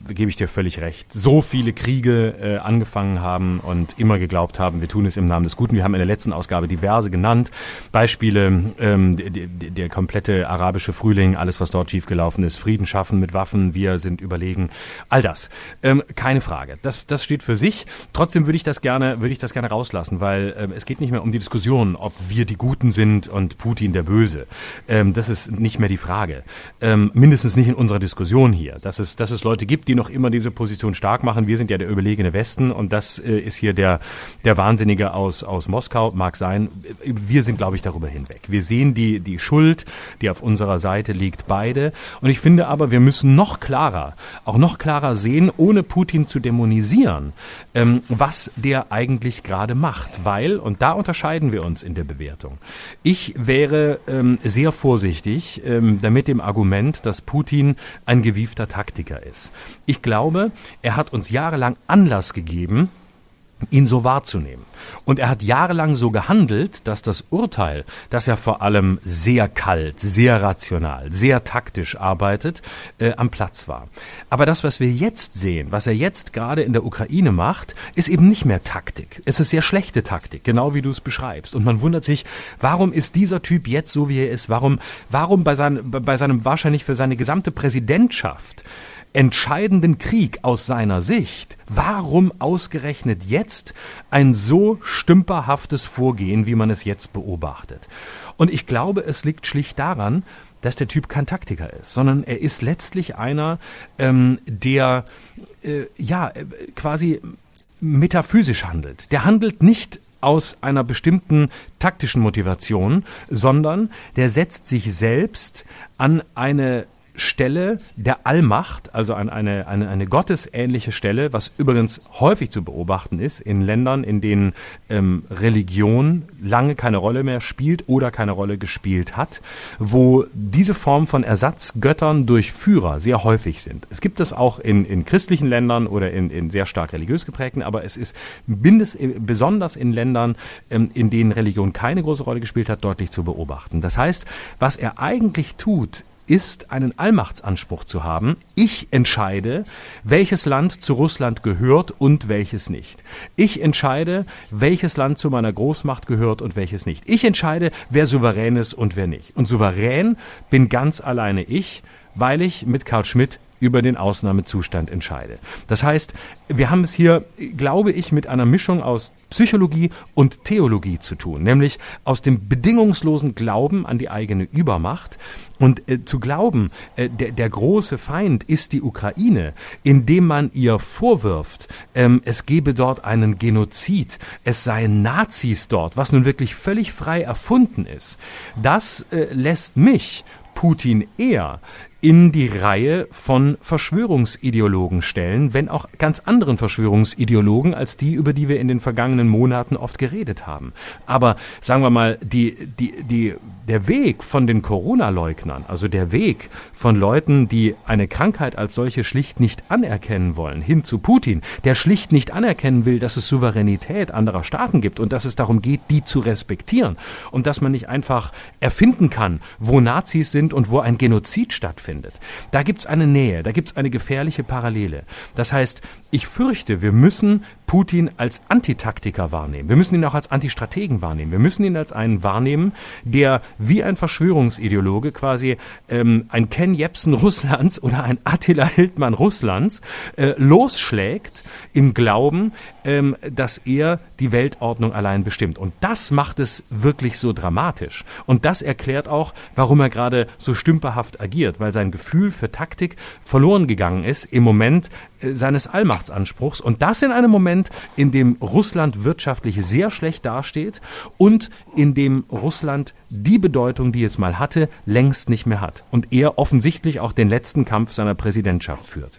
Speaker 2: gebe ich dir völlig recht, so viele Kriege äh, angefangen haben und immer geglaubt haben, wir tun es im Namen des Guten. Wir haben in der letzten Ausgabe diverse genannt. Beispiele, ähm, der, der komplette arabische Frühling, alles, was dort schiefgelaufen ist, Frieden schaffen mit Waffen, wir sind überlegen, all das. Ähm, keine Frage. Das, das steht für sich. Trotzdem würde ich das gerne, würde ich das gerne rauslassen, weil ähm, es geht nicht mehr um die Diskussion, ob wir die Guten sind und Putin der Böse. Ähm, das ist nicht mehr die Frage. Ähm, mindestens nicht in unserer Diskussion hier. Dass es, dass es Leute gibt, die noch immer diese Position stark machen. Wir sind ja der überlegene Westen und das äh, ist hier der, der Wahnsinnige aus, aus Moskau, mag sein. Wir sind, glaube ich, darüber hinweg. Wir sehen die, die Schuld, die auf unserer Seite liegt, beide. Und ich finde aber, wir müssen noch klarer, auch noch klarer sehen, ohne Putin zu dämonisieren, ähm, was der eigentlich gerade macht. Weil, und da unterscheiden wir uns in der Bewertung, ich wäre ähm, sehr vorsichtig ähm, damit dem Argument, dass Putin ein gewiefter Taktiker ist. Ich glaube, er hat uns jahrelang Anlass gegeben, ihn so wahrzunehmen. Und er hat jahrelang so gehandelt, dass das Urteil, dass er vor allem sehr kalt, sehr rational, sehr taktisch arbeitet, äh, am Platz war. Aber das, was wir jetzt sehen, was er jetzt gerade in der Ukraine macht, ist eben nicht mehr Taktik. Es ist sehr schlechte Taktik, genau wie du es beschreibst. Und man wundert sich, warum ist dieser Typ jetzt so, wie er ist? Warum, warum bei, sein, bei seinem wahrscheinlich für seine gesamte Präsidentschaft entscheidenden Krieg aus seiner Sicht, warum ausgerechnet jetzt ein so stümperhaftes Vorgehen, wie man es jetzt beobachtet? Und ich glaube, es liegt schlicht daran, dass der Typ kein Taktiker ist, sondern er ist letztlich einer, ähm, der äh, ja quasi metaphysisch handelt. Der handelt nicht aus einer bestimmten taktischen Motivation, sondern der setzt sich selbst an eine Stelle der Allmacht, also an eine, eine, eine gottesähnliche Stelle, was übrigens häufig zu beobachten ist in Ländern, in denen ähm, Religion lange keine Rolle mehr spielt oder keine Rolle gespielt hat, wo diese Form von Ersatzgöttern durch Führer sehr häufig sind. Es gibt das auch in, in christlichen Ländern oder in, in sehr stark religiös geprägten, aber es ist mindest, besonders in Ländern, ähm, in denen Religion keine große Rolle gespielt hat, deutlich zu beobachten. Das heißt, was er eigentlich tut, ist, einen Allmachtsanspruch zu haben. Ich entscheide, welches Land zu Russland gehört und welches nicht. Ich entscheide, welches Land zu meiner Großmacht gehört und welches nicht. Ich entscheide, wer souverän ist und wer nicht. Und souverän bin ganz alleine ich, weil ich mit Carl Schmitt über den Ausnahmezustand entscheide. Das heißt, wir haben es hier, glaube ich, mit einer Mischung aus Psychologie und Theologie zu tun, nämlich aus dem bedingungslosen Glauben an die eigene Übermacht und äh, zu glauben, äh, der, der große Feind ist die Ukraine, indem man ihr vorwirft, ähm, es gebe dort einen Genozid, es seien Nazis dort, was nun wirklich völlig frei erfunden ist. Das äh, lässt mich Putin eher in die Reihe von Verschwörungsideologen stellen, wenn auch ganz anderen Verschwörungsideologen als die, über die wir in den vergangenen Monaten oft geredet haben. Aber sagen wir mal, die, die, die, der Weg von den Corona-Leugnern, also der Weg von Leuten, die eine Krankheit als solche schlicht nicht anerkennen wollen, hin zu Putin, der schlicht nicht anerkennen will, dass es Souveränität anderer Staaten gibt und dass es darum geht, die zu respektieren und dass man nicht einfach erfinden kann, wo Nazis sind und wo ein Genozid stattfindet. Da gibt's eine Nähe, da gibt's eine gefährliche Parallele. Das heißt, ich fürchte, wir müssen Putin als Antitaktiker wahrnehmen. Wir müssen ihn auch als Antistrategen wahrnehmen. Wir müssen ihn als einen wahrnehmen, der wie ein Verschwörungsideologe quasi ähm, ein Ken Jebsen Russlands oder ein Attila Hildmann Russlands äh, losschlägt im Glauben, ähm, dass er die Weltordnung allein bestimmt. Und das macht es wirklich so dramatisch. Und das erklärt auch, warum er gerade so stümperhaft agiert, weil sein Gefühl für Taktik verloren gegangen ist im Moment äh, seines Allmachtsanspruchs. Und das in einem Moment, in dem Russland wirtschaftlich sehr schlecht dasteht und in dem Russland die Bedeutung, die es mal hatte, längst nicht mehr hat. Und er offensichtlich auch den letzten Kampf seiner Präsidentschaft führt.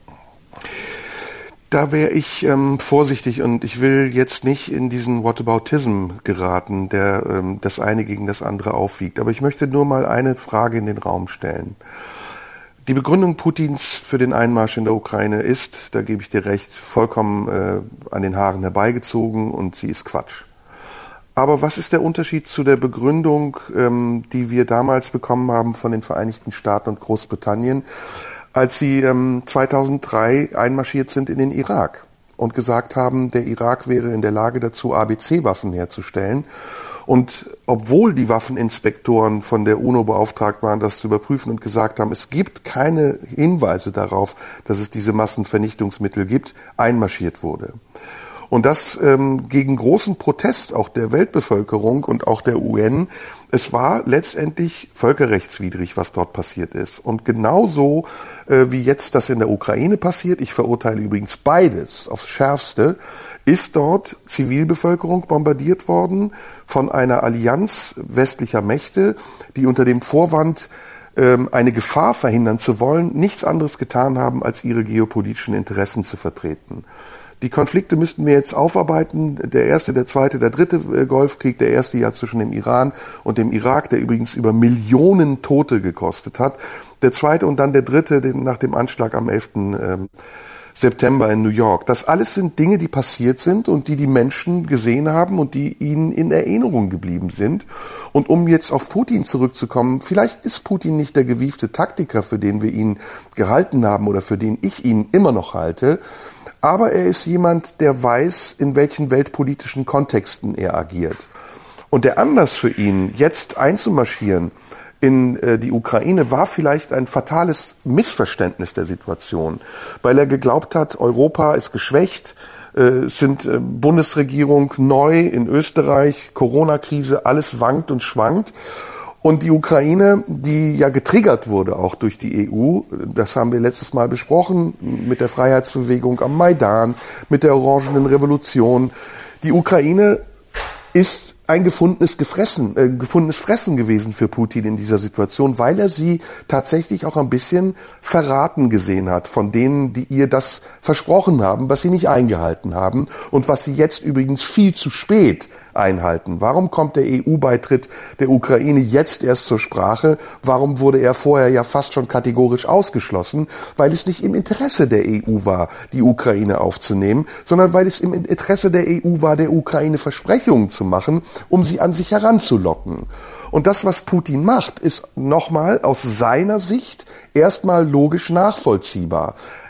Speaker 3: Da wäre ich ähm, vorsichtig und ich will jetzt nicht in diesen Whataboutism geraten, der ähm, das eine gegen das andere aufwiegt. Aber ich möchte nur mal eine Frage in den Raum stellen. Die Begründung Putins für den Einmarsch in der Ukraine ist, da gebe ich dir recht, vollkommen äh, an den Haaren herbeigezogen und sie ist Quatsch. Aber was ist der Unterschied zu der Begründung, ähm, die wir damals bekommen haben von den Vereinigten Staaten und Großbritannien, als sie ähm, zweitausenddrei einmarschiert sind in den Irak und gesagt haben, der Irak wäre in der Lage dazu, A B C-Waffen herzustellen. Und obwohl die Waffeninspektoren von der UNO beauftragt waren, das zu überprüfen und gesagt haben, es gibt keine Hinweise darauf, dass es diese Massenvernichtungsmittel gibt, einmarschiert wurde. Und das ähm, gegen großen Protest auch der Weltbevölkerung und auch der U N. Es war letztendlich völkerrechtswidrig, was dort passiert ist. Und genauso äh, wie jetzt das in der Ukraine passiert, ich verurteile übrigens beides aufs Schärfste, ist dort Zivilbevölkerung bombardiert worden von einer Allianz westlicher Mächte, die unter dem Vorwand, ähm, eine Gefahr verhindern zu wollen, nichts anderes getan haben, als ihre geopolitischen Interessen zu vertreten. Die Konflikte müssten wir jetzt aufarbeiten. Der erste, der zweite, der dritte Golfkrieg, der erste ja zwischen dem Iran und dem Irak, der übrigens über Millionen Tote gekostet hat. Der zweite und dann der dritte, den, nach dem Anschlag am elften Ähm, September in New York. Das alles sind Dinge, die passiert sind und die die Menschen gesehen haben und die ihnen in Erinnerung geblieben sind. Und um jetzt auf Putin zurückzukommen, vielleicht ist Putin nicht der gewiefte Taktiker, für den wir ihn gehalten haben oder für den ich ihn immer noch halte, aber er ist jemand, der weiß, in welchen weltpolitischen Kontexten er agiert. Und der Anlass für ihn, jetzt einzumarschieren in äh, die Ukraine, war vielleicht ein fatales Missverständnis der Situation, weil er geglaubt hat, Europa ist geschwächt, äh, sind äh, Bundesregierung neu in Österreich, Corona-Krise, alles wankt und schwankt. Und die Ukraine, die ja getriggert wurde auch durch die E U, das haben wir letztes Mal besprochen, mit der Freiheitsbewegung am Maidan, mit der Orangenen Revolution. Die Ukraine ist ein gefundenes Gefressen, äh, gefundenes Fressen gewesen für Putin in dieser Situation, weil er sie tatsächlich auch ein bisschen verraten gesehen hat von denen, die ihr das versprochen haben, was sie nicht eingehalten haben und was sie jetzt übrigens viel zu spät einhalten. Warum kommt der E U-Beitritt der Ukraine jetzt erst zur Sprache? Warum wurde er vorher ja fast schon kategorisch ausgeschlossen? Weil es nicht im Interesse der E U war, die Ukraine aufzunehmen, sondern weil es im Interesse der E U war, der Ukraine Versprechungen zu machen, um sie an sich heranzulocken. Und das, was Putin macht, ist nochmal aus seiner Sicht erstmal logisch nachvollziehbar.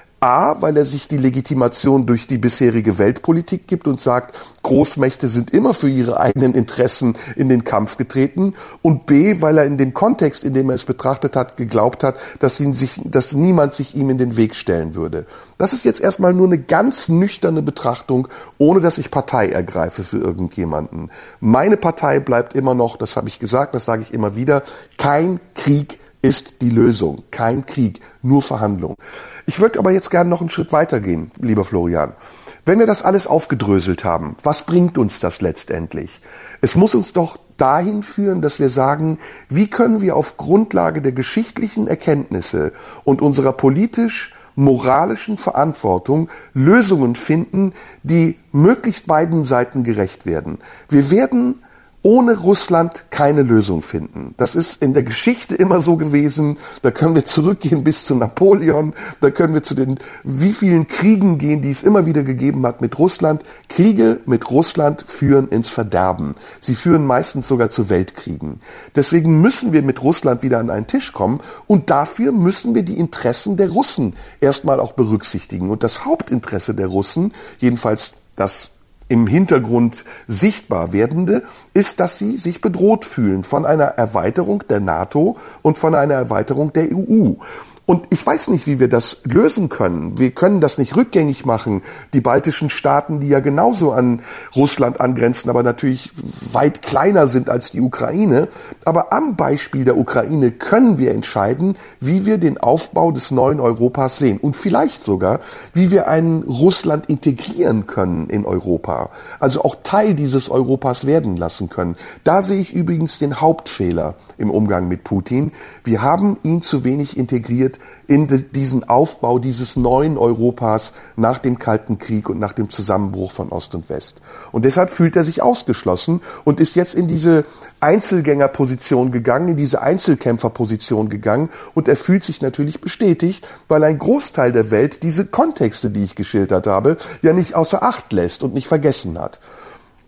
Speaker 3: A, weil er sich die Legitimation durch die bisherige Weltpolitik gibt und sagt, Großmächte sind immer für ihre eigenen Interessen in den Kampf getreten. Und B, weil er in dem Kontext, in dem er es betrachtet hat, geglaubt hat, dass, ihn sich, dass niemand sich ihm in den Weg stellen würde. Das ist jetzt erstmal nur eine ganz nüchterne Betrachtung, ohne dass ich Partei ergreife für irgendjemanden. Meine Partei bleibt immer noch, das habe ich gesagt, das sage ich immer wieder, kein Krieg ist die Lösung. Kein Krieg, nur Verhandlung. Ich würde aber jetzt gerne noch einen Schritt weitergehen, lieber Florian. Wenn wir das alles aufgedröselt haben, was bringt uns das letztendlich? Es muss uns doch dahin führen, dass wir sagen, wie können wir auf Grundlage der geschichtlichen Erkenntnisse und unserer politisch-moralischen Verantwortung Lösungen finden, die möglichst beiden Seiten gerecht werden. Wir werden ohne Russland keine Lösung finden. Das ist in der Geschichte immer so gewesen. Da können wir zurückgehen bis zu Napoleon. Da können wir zu den wie vielen Kriegen gehen, die es immer wieder gegeben hat mit Russland. Kriege mit Russland führen ins Verderben. Sie führen meistens sogar zu Weltkriegen. Deswegen müssen wir mit Russland wieder an einen Tisch kommen. Und dafür müssen wir die Interessen der Russen erstmal auch berücksichtigen. Und das Hauptinteresse der Russen, jedenfalls das im Hintergrund sichtbar werdende, ist, dass sie sich bedroht fühlen von einer Erweiterung der NATO und von einer Erweiterung der E U. Und ich weiß nicht, wie wir das lösen können. Wir können das nicht rückgängig machen. Die baltischen Staaten, die ja genauso an Russland angrenzen, aber natürlich weit kleiner sind als die Ukraine. Aber am Beispiel der Ukraine können wir entscheiden, wie wir den Aufbau des neuen Europas sehen. Und vielleicht sogar, wie wir ein Russland integrieren können in Europa. Also auch Teil dieses Europas werden lassen können. Da sehe ich übrigens den Hauptfehler im Umgang mit Putin. Wir haben ihn zu wenig integriert in diesen Aufbau dieses neuen Europas nach dem Kalten Krieg und nach dem Zusammenbruch von Ost und West. Und deshalb fühlt er sich ausgeschlossen und ist jetzt in diese Einzelgängerposition gegangen, in diese Einzelkämpferposition gegangen und er fühlt sich natürlich bestätigt, weil ein Großteil der Welt diese Kontexte, die ich geschildert habe, ja nicht außer Acht lässt und nicht vergessen hat.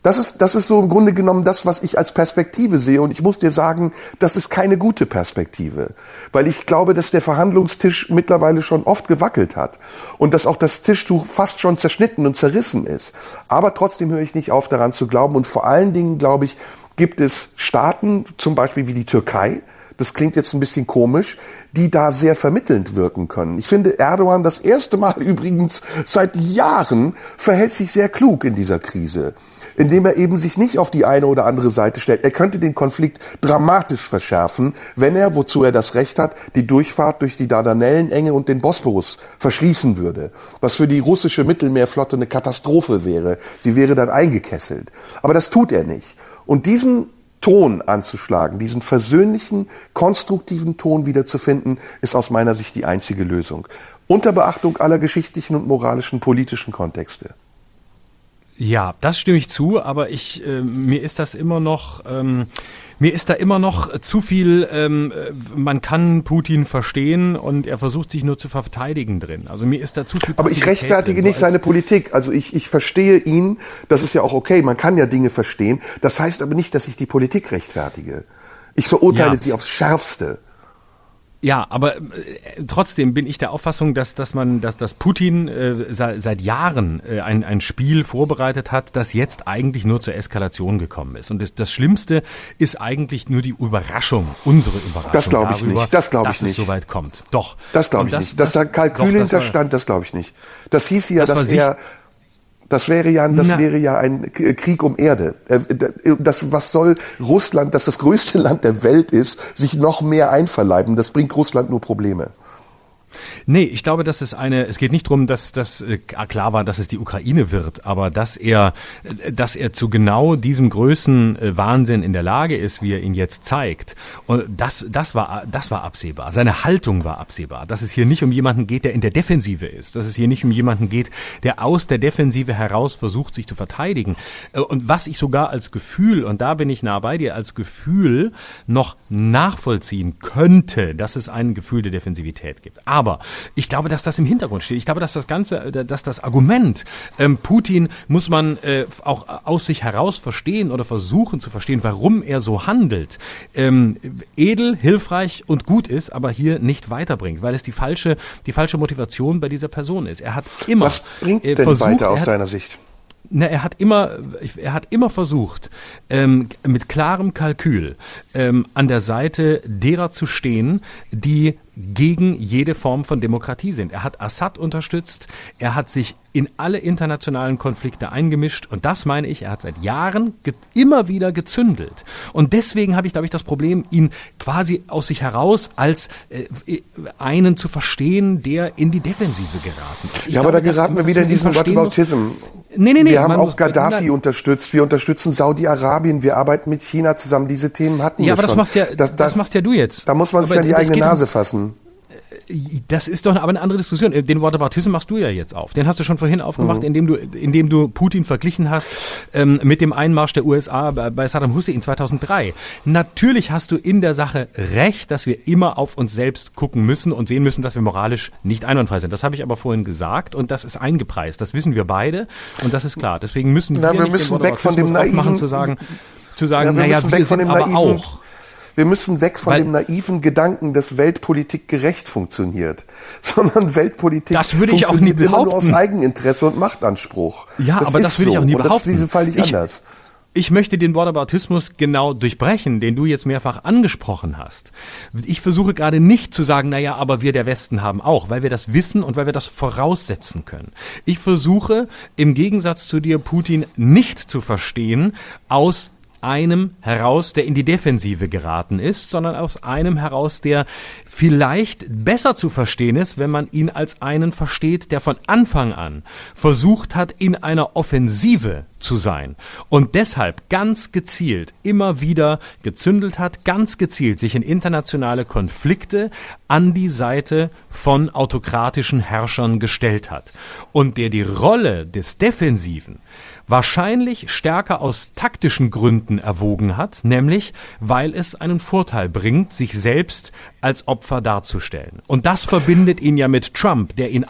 Speaker 3: Das ist, das ist so im Grunde genommen das, was ich als Perspektive sehe. Und ich muss dir sagen, das ist keine gute Perspektive. Weil ich glaube, dass der Verhandlungstisch mittlerweile schon oft gewackelt hat. Und dass auch das Tischtuch fast schon zerschnitten und zerrissen ist. Aber trotzdem höre ich nicht auf, daran zu glauben. Und vor allen Dingen, glaube ich, gibt es Staaten, zum Beispiel wie die Türkei, das klingt jetzt ein bisschen komisch, die da sehr vermittelnd wirken können. Ich finde, Erdogan das erste Mal übrigens seit Jahren verhält sich sehr klug in dieser Krise, indem er eben sich nicht auf die eine oder andere Seite stellt. Er könnte den Konflikt dramatisch verschärfen, wenn er, wozu er das Recht hat, die Durchfahrt durch die Dardanellenenge und den Bosporus verschließen würde, was für die russische Mittelmeerflotte eine Katastrophe wäre. Sie wäre dann eingekesselt. Aber das tut er nicht. Und diesen Ton anzuschlagen, diesen versöhnlichen, konstruktiven Ton wiederzufinden, ist aus meiner Sicht die einzige Lösung. Unter Beachtung aller geschichtlichen und moralischen, politischen Kontexte.
Speaker 2: Ja, das stimme ich zu, aber ich, äh, mir ist das immer noch, ähm, mir ist da immer noch zu viel, ähm, man kann Putin verstehen und er versucht sich nur zu verteidigen drin. Also mir ist da zu viel
Speaker 3: Aber ich rechtfertige drin, nicht so seine Politik. Also ich, ich verstehe ihn, das ist ja auch okay, man kann ja Dinge verstehen. Das heißt aber nicht, dass ich die Politik rechtfertige. Ich verurteile ja. sie aufs Schärfste.
Speaker 2: Ja, aber äh, trotzdem bin ich der Auffassung, dass dass man, dass dass Putin äh, seit, seit Jahren äh, ein ein Spiel vorbereitet hat, das jetzt eigentlich nur zur Eskalation gekommen ist. Und das, das Schlimmste ist eigentlich nur die Überraschung, unsere Überraschung.
Speaker 3: Das glaube ich
Speaker 2: darüber,
Speaker 3: nicht. Das glaube ich
Speaker 2: dass
Speaker 3: nicht.
Speaker 2: es soweit kommt. Doch.
Speaker 3: Das glaube ich
Speaker 2: das,
Speaker 3: nicht. Dass da Kalkül
Speaker 2: doch, das
Speaker 3: hinterstand, das glaube ich nicht. Das hieß ja,
Speaker 2: das
Speaker 3: dass er Das wäre ja, das
Speaker 2: Na.
Speaker 3: wäre ja ein Krieg um Erde. Das, was soll Russland, das das größte Land der Welt ist, sich noch mehr einverleiben? Das bringt Russland nur Probleme.
Speaker 2: Nee, ich glaube, dass es eine, es geht nicht darum, dass das äh, klar war, dass es die Ukraine wird, aber dass er, dass er zu genau diesem Größenwahnsinn in der Lage ist, wie er ihn jetzt zeigt. Und das, das war, das war absehbar. Seine Haltung war absehbar. Dass es hier nicht um jemanden geht, der in der Defensive ist. Dass es hier nicht um jemanden geht, der aus der Defensive heraus versucht, sich zu verteidigen. Und was ich sogar als Gefühl, und da bin ich nah bei dir, als Gefühl noch nachvollziehen könnte, dass es ein Gefühl der Defensivität gibt. Aber ich glaube, dass das im Hintergrund steht. Ich glaube, dass das Ganze, dass das Argument, ähm, Putin muss man äh, auch aus sich heraus verstehen oder versuchen zu verstehen, warum er so handelt, ähm, edel, hilfreich und gut ist, aber hier nicht weiterbringt, weil es die falsche, die falsche Motivation bei dieser Person ist. Er hat immer
Speaker 3: Was bringt denn
Speaker 2: äh, versucht,
Speaker 3: weiter aus
Speaker 2: hat,
Speaker 3: deiner Sicht?
Speaker 2: Na, er hat immer, er hat immer versucht, ähm, mit klarem Kalkül ähm, an der Seite derer zu stehen, die gegen jede Form von Demokratie sind. Er hat Assad unterstützt, er hat sich in alle internationalen Konflikte eingemischt und das meine ich, er hat seit Jahren ge- immer wieder gezündelt. Und deswegen habe ich, glaube ich, das Problem, ihn quasi aus sich heraus als äh, einen zu verstehen, der in die Defensive geraten ist. Ich
Speaker 3: ja, aber
Speaker 2: glaube,
Speaker 3: da geraten wir wieder in diesen Whataboutism.
Speaker 2: Nee, nee, nee.
Speaker 3: Wir haben auch
Speaker 2: muss,
Speaker 3: Gaddafi
Speaker 2: na,
Speaker 3: unterstützt, wir unterstützen Saudi-Arabien, wir arbeiten mit China zusammen. Diese Themen hatten
Speaker 2: ja,
Speaker 3: wir
Speaker 2: aber
Speaker 3: schon.
Speaker 2: das machst ja,
Speaker 3: das,
Speaker 2: das, das machst ja du jetzt.
Speaker 3: Da muss man sich
Speaker 2: aber
Speaker 3: an die eigene
Speaker 2: geht
Speaker 3: Nase
Speaker 2: um,
Speaker 3: fassen.
Speaker 2: Das ist doch aber eine andere Diskussion. Den Whataboutism machst du ja jetzt auf. Den hast du schon vorhin aufgemacht, mhm. indem du, indem du Putin verglichen hast ähm, mit dem Einmarsch der U S A bei, bei Saddam Hussein zweitausenddrei. Natürlich hast du in der Sache recht, dass wir immer auf uns selbst gucken müssen und sehen müssen, dass wir moralisch nicht einwandfrei sind. Das habe ich aber vorhin gesagt und das ist eingepreist. Das wissen wir beide und das ist klar. Deswegen müssen wir,
Speaker 3: Na, wir
Speaker 2: nicht
Speaker 3: müssen
Speaker 2: den
Speaker 3: weg von dem
Speaker 2: aufmachen,
Speaker 3: naiven,
Speaker 2: zu sagen, zu sagen,
Speaker 3: ja, wir
Speaker 2: naja, wir sind aber
Speaker 3: naiven,
Speaker 2: auch.
Speaker 3: Wir müssen weg von
Speaker 2: Weil,
Speaker 3: dem naiven Gedanken, dass Weltpolitik gerecht funktioniert, sondern Weltpolitik
Speaker 2: das würde ich auch nie behaupten.
Speaker 3: Immer nur aus Eigeninteresse und Machtanspruch.
Speaker 2: Ja,
Speaker 3: das
Speaker 2: aber das würde
Speaker 3: so.
Speaker 2: ich auch nie
Speaker 3: und
Speaker 2: behaupten.
Speaker 3: Das ist in diesem Fall nicht
Speaker 2: ich,
Speaker 3: anders.
Speaker 2: Ich möchte den Whataboutismus genau durchbrechen, den du jetzt mehrfach angesprochen hast. Ich versuche gerade nicht zu sagen, naja, aber wir der Westen haben auch, weil wir das wissen und weil wir das voraussetzen können. Ich versuche im Gegensatz zu dir, Putin nicht zu verstehen aus einem heraus, der in die Defensive geraten ist, sondern aus einem heraus, der vielleicht besser zu verstehen ist, wenn man ihn als einen versteht, der von Anfang an versucht hat, in einer Offensive zu sein und deshalb ganz gezielt immer wieder gezündelt hat, ganz gezielt sich in internationale Konflikte an die Seite von autokratischen Herrschern gestellt hat und der die Rolle des Defensiven wahrscheinlich stärker aus taktischen Gründen erwogen hat, nämlich weil es einen Vorteil bringt, sich selbst als Opfer darzustellen. Und das verbindet ihn ja mit Trump, der ihn auch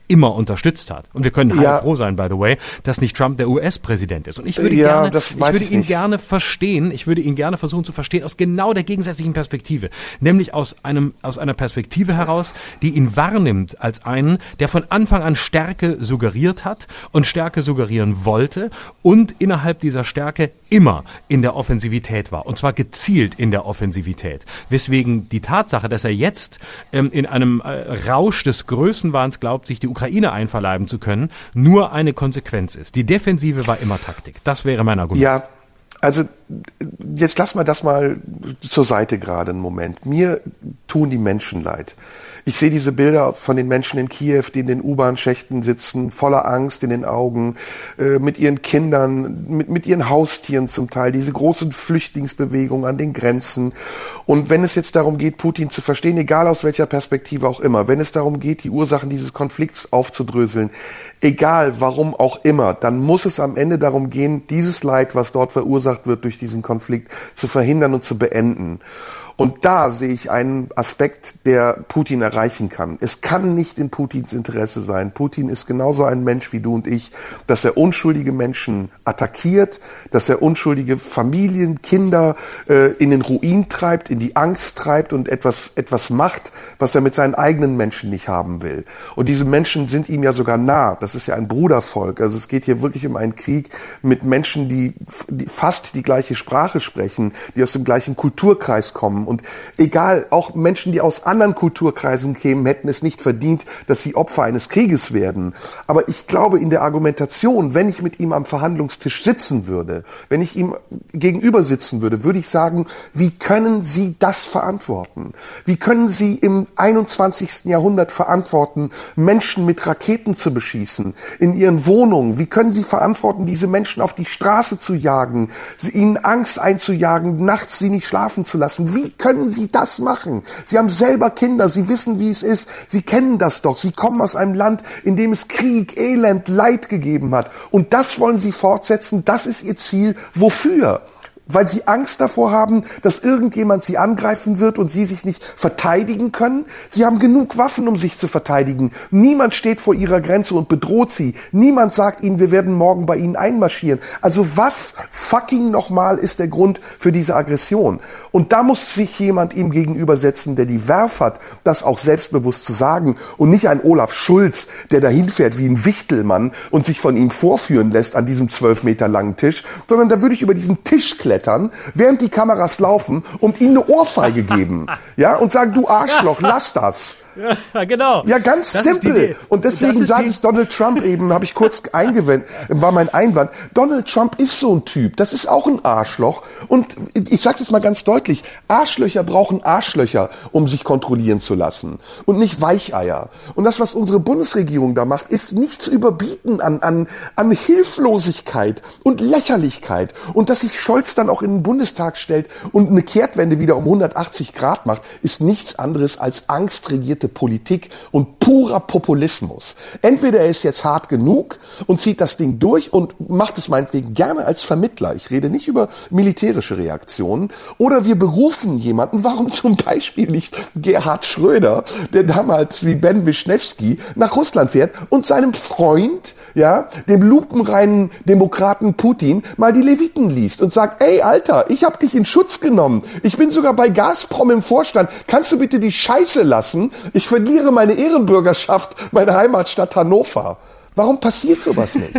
Speaker 2: immer unterstützt hat. Und wir können
Speaker 3: Ja.
Speaker 2: froh sein, by the way, dass nicht Trump der U S-Präsident ist. Und ich würde
Speaker 3: Ja,
Speaker 2: gerne,
Speaker 3: das
Speaker 2: ich
Speaker 3: weiß
Speaker 2: würde
Speaker 3: ich
Speaker 2: ihn
Speaker 3: nicht.
Speaker 2: gerne verstehen, ich würde ihn gerne versuchen zu verstehen aus genau der gegensätzlichen Perspektive. Nämlich aus einem, aus einer Perspektive heraus, die ihn wahrnimmt als einen, der von Anfang an Stärke suggeriert hat und Stärke suggerieren wollte und innerhalb dieser Stärke immer in der Offensivität war. Und zwar gezielt in der Offensivität. Weswegen die Tatsache, dass er jetzt ähm, in einem äh, Rausch des Größenwahns glaubt, sich die Ukraine einverleiben zu können, nur eine Konsequenz ist. Die Defensive war immer Taktik. Das wäre mein Argument.
Speaker 3: Ja, also jetzt lass mal das mal zur Seite gerade einen Moment. Mir tun die Menschen leid. Ich sehe diese Bilder von den Menschen in Kiew, die in den U-Bahn-Schächten sitzen, voller Angst in den Augen, äh, mit ihren Kindern, mit, mit ihren Haustieren zum Teil, diese großen Flüchtlingsbewegungen an den Grenzen. Und wenn es jetzt darum geht, Putin zu verstehen, egal aus welcher Perspektive auch immer, wenn es darum geht, die Ursachen dieses Konflikts aufzudröseln, egal warum auch immer, dann muss es am Ende darum gehen, dieses Leid, was dort verursacht wird durch diesen Konflikt, zu verhindern und zu beenden. Und da sehe ich einen Aspekt, der Putin erreichen kann. Es kann nicht in Putins Interesse sein. Putin ist genauso ein Mensch wie du und ich, dass er unschuldige Menschen attackiert, dass er unschuldige Familien, Kinder äh, in den Ruin treibt, in die Angst treibt und etwas, etwas macht, was er mit seinen eigenen Menschen nicht haben will. Und diese Menschen sind ihm ja sogar nah. Das ist ja ein Brudervolk. Also es geht hier wirklich um einen Krieg mit Menschen, die, die fast die gleiche Sprache sprechen, die aus dem gleichen Kulturkreis kommen. Und egal, auch Menschen, die aus anderen Kulturkreisen kämen, hätten es nicht verdient, dass sie Opfer eines Krieges werden. Aber ich glaube, in der Argumentation, wenn ich mit ihm am Verhandlungstisch sitzen würde, wenn ich ihm gegenüber sitzen würde, würde ich sagen, wie können Sie das verantworten? Wie können Sie im einundzwanzigsten Jahrhundert verantworten, Menschen mit Raketen zu beschießen, in ihren Wohnungen? Wie können Sie verantworten, diese Menschen auf die Straße zu jagen, ihnen Angst einzujagen, nachts sie nicht schlafen zu lassen? Wie können Sie das machen? Sie haben selber Kinder, Sie wissen, wie es ist. Sie kennen das doch. Sie kommen aus einem Land, in dem es Krieg, Elend, Leid gegeben hat. Und das wollen Sie fortsetzen. Das ist Ihr Ziel. Wofür? Weil Sie Angst davor haben, dass irgendjemand Sie angreifen wird und Sie sich nicht verteidigen können? Sie haben genug Waffen, um sich zu verteidigen. Niemand steht vor Ihrer Grenze und bedroht Sie. Niemand sagt Ihnen, wir werden morgen bei Ihnen einmarschieren. Also was fucking nochmal ist der Grund für diese Aggression? Und da muss sich jemand ihm gegenübersetzen, der die Werf hat, das auch selbstbewusst zu sagen und nicht ein Olaf Schulz, der dahin fährt wie ein Wichtelmann und sich von ihm vorführen lässt an diesem zwölf Meter langen Tisch, sondern da würde ich über diesen Tisch klettern, während die Kameras laufen und ihm eine Ohrfeige geben, ja, und sagen, du Arschloch, lass das.
Speaker 2: Ja, genau.
Speaker 3: Ja, ganz
Speaker 2: das
Speaker 3: simpel. Und deswegen sage
Speaker 2: die...
Speaker 3: ich Donald Trump eben, habe ich kurz eingewendet, war mein Einwand. Donald Trump ist so ein Typ. Das ist auch ein Arschloch. Und ich sage das mal ganz deutlich. Arschlöcher brauchen Arschlöcher, um sich kontrollieren zu lassen. Und nicht Weicheier. Und das, was unsere Bundesregierung da macht, ist nicht zu überbieten an, an, an Hilflosigkeit und Lächerlichkeit. Und dass sich Scholz dann auch in den Bundestag stellt und eine Kehrtwende wieder um hundertachtzig Grad macht, ist nichts anderes als angstregierte Politik und purer Populismus. Entweder er ist jetzt hart genug und zieht das Ding durch und macht es meinetwegen gerne als Vermittler. Ich rede nicht über militärische Reaktionen. Oder wir berufen jemanden, warum zum Beispiel nicht Gerhard Schröder, der damals wie Ben Wischnewski nach Russland fährt und seinem Freund, ja, dem lupenreinen Demokraten Putin, mal die Leviten liest und sagt, ey, Alter, ich hab dich in Schutz genommen. Ich bin sogar bei Gazprom im Vorstand. Kannst du bitte die Scheiße lassen? Ich verliere meine Ehrenbürgerschaft, meine Heimatstadt Hannover. Warum passiert sowas nicht?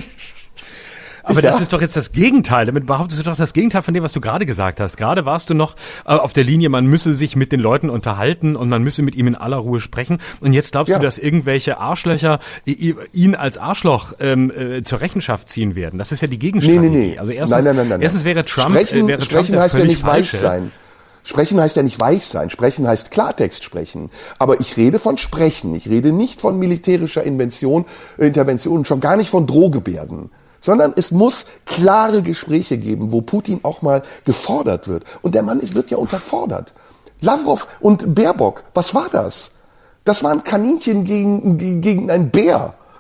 Speaker 2: Aber
Speaker 3: ja.
Speaker 2: das ist doch jetzt das Gegenteil. Damit behauptest du doch das Gegenteil von dem, was du gerade gesagt hast. Gerade warst du noch äh, auf der Linie, man müsse sich mit den Leuten unterhalten und man müsse mit ihm in aller Ruhe sprechen. Und jetzt glaubst
Speaker 3: ja.
Speaker 2: du, dass irgendwelche Arschlöcher i- ihn als Arschloch ähm, äh, zur Rechenschaft ziehen werden. Das ist ja die Gegenstrategie.
Speaker 3: Nee, nee, nee.
Speaker 2: Also erstens,
Speaker 3: nein, nein, nein, nein,
Speaker 2: erstens wäre Trump,
Speaker 3: Sprechen,
Speaker 2: äh, wäre
Speaker 3: Sprechen
Speaker 2: Trump der
Speaker 3: heißt ja
Speaker 2: völlig
Speaker 3: nicht weich
Speaker 2: falsche.
Speaker 3: sein. Sprechen heißt ja nicht weich sein. Sprechen heißt Klartext sprechen. Aber ich rede von Sprechen. Ich rede nicht von militärischer Invention, Intervention und schon gar nicht von Drohgebärden. Sondern es muss klare Gespräche geben, wo Putin auch mal gefordert wird. Und der Mann ist, wird ja unterfordert. Lavrov und Baerbock, was war das? Das waren Kaninchen gegen, gegen einen Bär.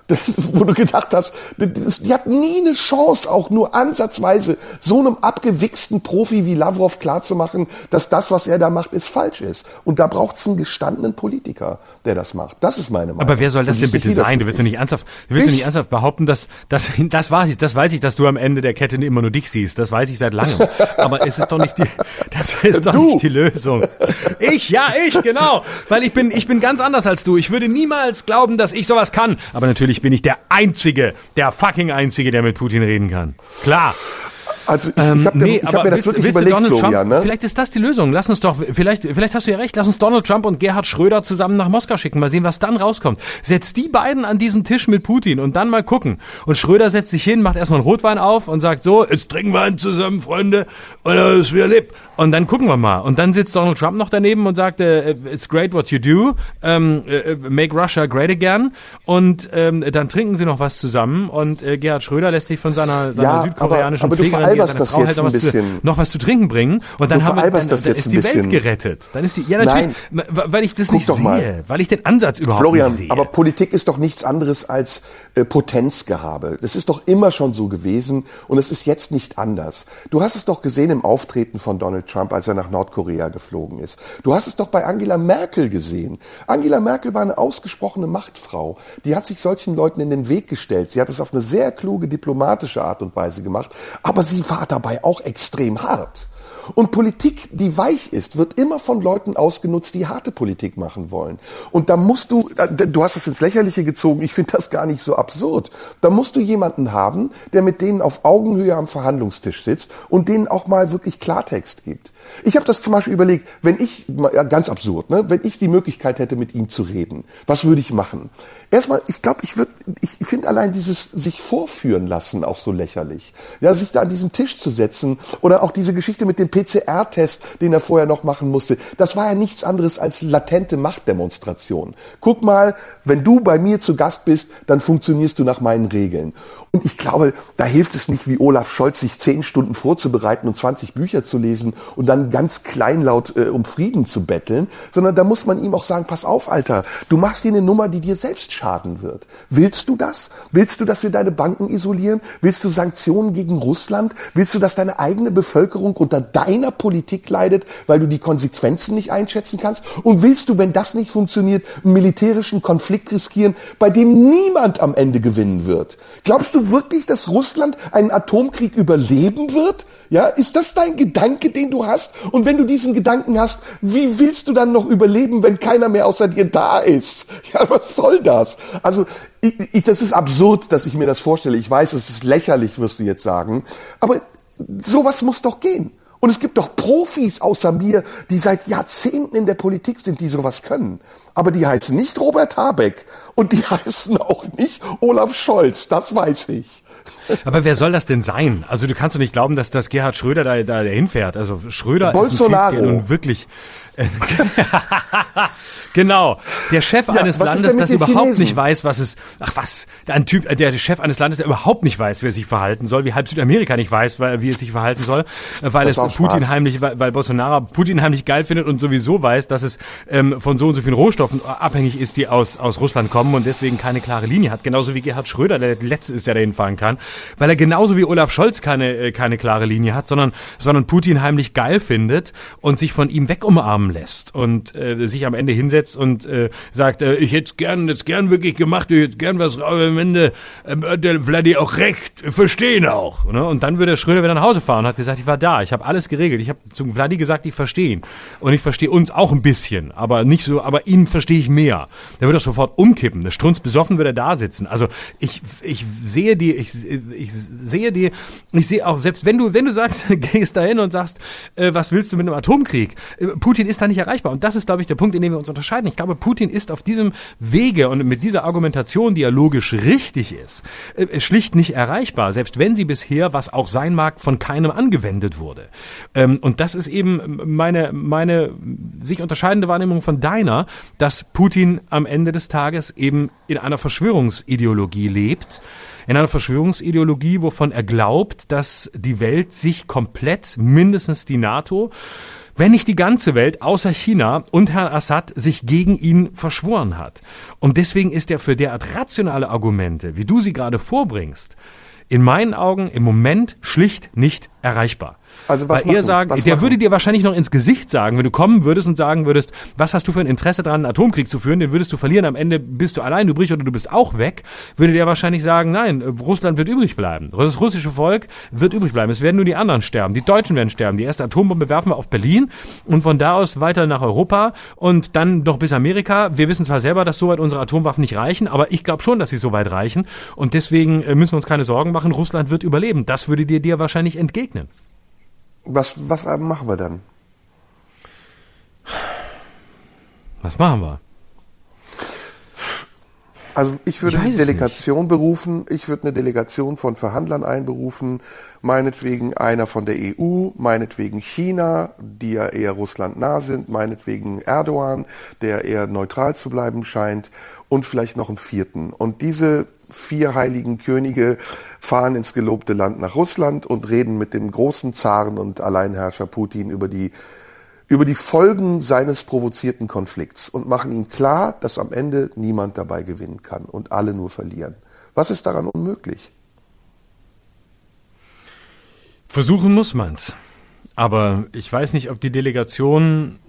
Speaker 3: Das ist, wo du gedacht hast, das, die hat nie eine Chance, auch nur ansatzweise so einem abgewichsten Profi wie Lavrov klarzumachen, dass das, was er da macht, ist falsch ist. Und da braucht es einen gestandenen Politiker, der das macht. Das ist meine Meinung.
Speaker 2: Aber wer soll das denn bitte sein? Du willst ja nicht ernsthaft, du willst ja nicht ernsthaft behaupten, dass, dass, das weiß ich, das weiß ich, dass du am Ende der Kette immer nur dich siehst. Das weiß ich seit langem. Aber es ist doch nicht die, das ist doch
Speaker 3: Du.
Speaker 2: nicht die Lösung. Ich, ja, ich, genau. Weil ich bin, ich bin ganz anders als du. Ich würde niemals glauben, dass ich sowas kann. Aber natürlich bin ich der Einzige, der fucking Einzige, der mit Putin reden kann. Klar.
Speaker 3: Also ich,
Speaker 2: Ähm,
Speaker 3: ich habe
Speaker 2: nee,
Speaker 3: hab mir das
Speaker 2: willst,
Speaker 3: wirklich
Speaker 2: willst du
Speaker 3: überlegt,
Speaker 2: Donald
Speaker 3: Florian.
Speaker 2: Trump,
Speaker 3: Ne?
Speaker 2: vielleicht ist das die Lösung. Lass uns doch, vielleicht, vielleicht hast du ja recht, lass uns Donald Trump und Gerhard Schröder zusammen nach Moskau schicken. Mal sehen, was dann rauskommt. Setz die beiden an diesen Tisch mit Putin und dann mal gucken. Und Schröder setzt sich hin, macht erstmal einen Rotwein auf und sagt so, jetzt trinken wir einen zusammen, Freunde, und das ist wieder lieb. Und dann gucken wir mal. Und dann sitzt Donald Trump noch daneben und sagt, äh, it's great what you do, ähm, äh, make Russia great again. Und ähm, dann trinken sie noch was zusammen und äh, Gerhard Schröder lässt sich von seiner, seiner
Speaker 3: Ja,
Speaker 2: südkoreanischen
Speaker 3: aber- aber du
Speaker 2: Pflegerin,
Speaker 3: veralberst
Speaker 2: seine
Speaker 3: das
Speaker 2: Frau
Speaker 3: jetzt
Speaker 2: hält,
Speaker 3: ein
Speaker 2: noch was zu,
Speaker 3: bisschen.
Speaker 2: noch was zu trinken bringen und dann
Speaker 3: Du
Speaker 2: haben wir, dann,
Speaker 3: veralberst das
Speaker 2: dann
Speaker 3: jetzt
Speaker 2: ist
Speaker 3: ein
Speaker 2: die Welt
Speaker 3: bisschen.
Speaker 2: gerettet. Dann ist die, ja natürlich, weil ich das
Speaker 3: Guck
Speaker 2: nicht
Speaker 3: doch mal.
Speaker 2: sehe, weil ich den Ansatz überhaupt
Speaker 3: Florian,
Speaker 2: nicht sehe.
Speaker 3: aber Politik ist doch nichts anderes als äh, Potenzgehabe. Das ist doch immer schon so gewesen und es ist jetzt nicht anders. Du hast es doch gesehen im Auftreten von Donald Trump, als er nach Nordkorea geflogen ist. Du hast es doch bei Angela Merkel gesehen. Angela Merkel war eine ausgesprochene Machtfrau. Die hat sich solchen Leuten in den Weg gestellt. Sie hat es auf eine sehr kluge, diplomatische Art und Weise gemacht, aber sie war dabei auch extrem hart. Und Politik, die weich ist, wird immer von Leuten ausgenutzt, die harte Politik machen wollen. Und da musst du, du hast es ins Lächerliche gezogen, ich finde das gar nicht so absurd. Da musst du jemanden haben, der mit denen auf Augenhöhe am Verhandlungstisch sitzt und denen auch mal wirklich Klartext gibt. Ich habe das zum Beispiel überlegt, wenn ich, ja, ganz absurd, ne, wenn ich die Möglichkeit hätte, mit ihm zu reden, was würde ich machen? Erstmal, ich glaube, ich würde, ich finde allein dieses sich vorführen lassen auch so lächerlich. Ja, sich da an diesen Tisch zu setzen oder auch diese Geschichte mit dem P C R-Test, den er vorher noch machen musste, das war ja nichts anderes als latente Machtdemonstration. Guck mal, wenn du bei mir zu Gast bist, dann funktionierst du nach meinen Regeln. Und ich glaube, da hilft es nicht, wie Olaf Scholz, sich zehn Stunden vorzubereiten und zwanzig Bücher zu lesen und dann ganz kleinlaut äh, um Frieden zu betteln, sondern da muss man ihm auch sagen, pass auf, Alter, du machst hier eine Nummer, die dir selbst schaden wird. Willst du das? Willst du, dass wir deine Banken isolieren? Willst du Sanktionen gegen Russland? Willst du, dass deine eigene Bevölkerung unter deiner Politik leidet, weil du die Konsequenzen nicht einschätzen kannst? Und willst du, wenn das nicht funktioniert, einen militärischen Konflikt riskieren, bei dem niemand am Ende gewinnen wird? Glaubst du wirklich, dass Russland einen Atomkrieg überleben wird? Ja, ist das dein Gedanke, den du hast? Und wenn du diesen Gedanken hast, wie willst du dann noch überleben, wenn keiner mehr außer dir da ist? Ja, was soll das? Also, ich, ich, das ist absurd, dass ich mir das vorstelle. Ich weiß, es ist lächerlich, wirst du jetzt sagen. Aber sowas muss doch gehen. Und es gibt doch Profis außer mir, die seit Jahrzehnten in der Politik sind, die sowas können. Aber die heißen nicht Robert Habeck und die heißen auch nicht Olaf Scholz, das weiß ich.
Speaker 2: Aber wer soll das denn sein? Also du kannst doch nicht glauben, dass das Gerhard Schröder da, da hinfährt. Also Schröder
Speaker 3: Bolsonaro.
Speaker 2: ist ein Typ, der nun wirklich... Genau, der Chef
Speaker 3: Ja,
Speaker 2: eines
Speaker 3: was ist
Speaker 2: Landes,
Speaker 3: denn mit
Speaker 2: das
Speaker 3: den
Speaker 2: überhaupt
Speaker 3: Chinesen?
Speaker 2: nicht weiß, was es, ach was, ein Typ, der Chef eines Landes, der überhaupt nicht weiß, wie er sich verhalten soll, wie halb Südamerika nicht weiß, weil, wie es sich verhalten soll, weil
Speaker 3: Das
Speaker 2: es
Speaker 3: war
Speaker 2: Putin
Speaker 3: Spaß.
Speaker 2: heimlich, weil, weil Bolsonaro Putin heimlich geil findet und sowieso weiß, dass es ähm, von so und so vielen Rohstoffen abhängig ist, die aus, aus Russland kommen und deswegen keine klare Linie hat. Genauso wie Gerhard Schröder, der der Letzte ist, der dahin fahren kann, weil er genauso wie Olaf Scholz keine, äh, keine klare Linie hat, sondern, sondern Putin heimlich geil findet und sich von ihm wegumarmen lässt und äh, sich am Ende hinsetzt und äh, sagt, äh, ich hätte gern, jetzt gern wirklich gemacht, ich hätte gern was, aber am Ende äh, der Vladi auch recht, verstehen auch. Ne? Und dann würde Schröder wieder nach Hause fahren und hat gesagt, ich war da, ich habe alles geregelt, ich habe zum Vladi gesagt, ich verstehe ihn. Und ich verstehe uns auch ein bisschen, aber nicht so, aber ihn verstehe ich mehr. Der würde das sofort umkippen, der strunzbesoffen würde er da sitzen. Also ich, ich sehe die, ich, ich sehe die, ich sehe auch, selbst wenn du, wenn du sagst, gehst da hin und sagst, äh, was willst du mit einem Atomkrieg? Äh, Putin ist da nicht erreichbar. Und das ist, glaube ich, der Punkt, in dem wir uns unterscheiden. Ich glaube, Putin ist auf diesem Wege und mit dieser Argumentation, die ja logisch richtig ist, äh, schlicht nicht erreichbar, selbst wenn sie bisher, was auch sein mag, von keinem angewendet wurde. Ähm, und das ist eben meine, meine sich unterscheidende Wahrnehmung von deiner, dass Putin am Ende des Tages eben in einer Verschwörungsideologie lebt, in einer Verschwörungsideologie, wovon er glaubt, dass die Welt sich komplett, mindestens die NATO, wenn nicht die ganze Welt außer China und Herrn Assad sich gegen ihn verschworen hat. Und deswegen ist er für derart rationale Argumente, wie du sie gerade vorbringst, in meinen Augen im Moment schlicht nicht erreichbar.
Speaker 3: Also was
Speaker 2: Weil er
Speaker 3: machen?
Speaker 2: sagt,
Speaker 3: Was
Speaker 2: der
Speaker 3: machen?
Speaker 2: würde dir wahrscheinlich noch ins Gesicht sagen, wenn du kommen würdest und sagen würdest, was hast du für ein Interesse daran, einen Atomkrieg zu führen, den würdest du verlieren, am Ende bist du allein übrig oder du bist auch weg, würde der wahrscheinlich sagen, nein, Russland wird übrig bleiben. Das russische Volk wird übrig bleiben. Es werden nur die anderen sterben. Die Deutschen werden sterben. Die erste Atombombe werfen wir auf Berlin und von da aus weiter nach Europa und dann noch bis Amerika. Wir wissen zwar selber, dass soweit unsere Atomwaffen nicht reichen, aber ich glaube schon, dass sie so weit reichen und deswegen müssen wir uns keine Sorgen machen. Russland wird überleben. Das würde dir dir wahrscheinlich entgegnen.
Speaker 3: Was, was machen wir dann?
Speaker 2: Was machen wir?
Speaker 3: Also ich würde
Speaker 2: Ich
Speaker 3: eine
Speaker 2: weiß es
Speaker 3: Delegation berufen, ich würde eine Delegation von Verhandlern einberufen, meinetwegen einer von der E U, meinetwegen China, die ja eher Russland nah sind, meinetwegen Erdogan, der eher neutral zu bleiben scheint und vielleicht noch einen vierten. Und diese vier heiligen Könige fahren ins gelobte Land nach Russland und reden mit dem großen Zaren und Alleinherrscher Putin über die über die Folgen seines provozierten Konflikts und machen ihm klar, dass am Ende niemand dabei gewinnen kann und alle nur verlieren. Was ist daran unmöglich?
Speaker 2: Versuchen muss man's. Aber ich weiß nicht, ob die Delegation,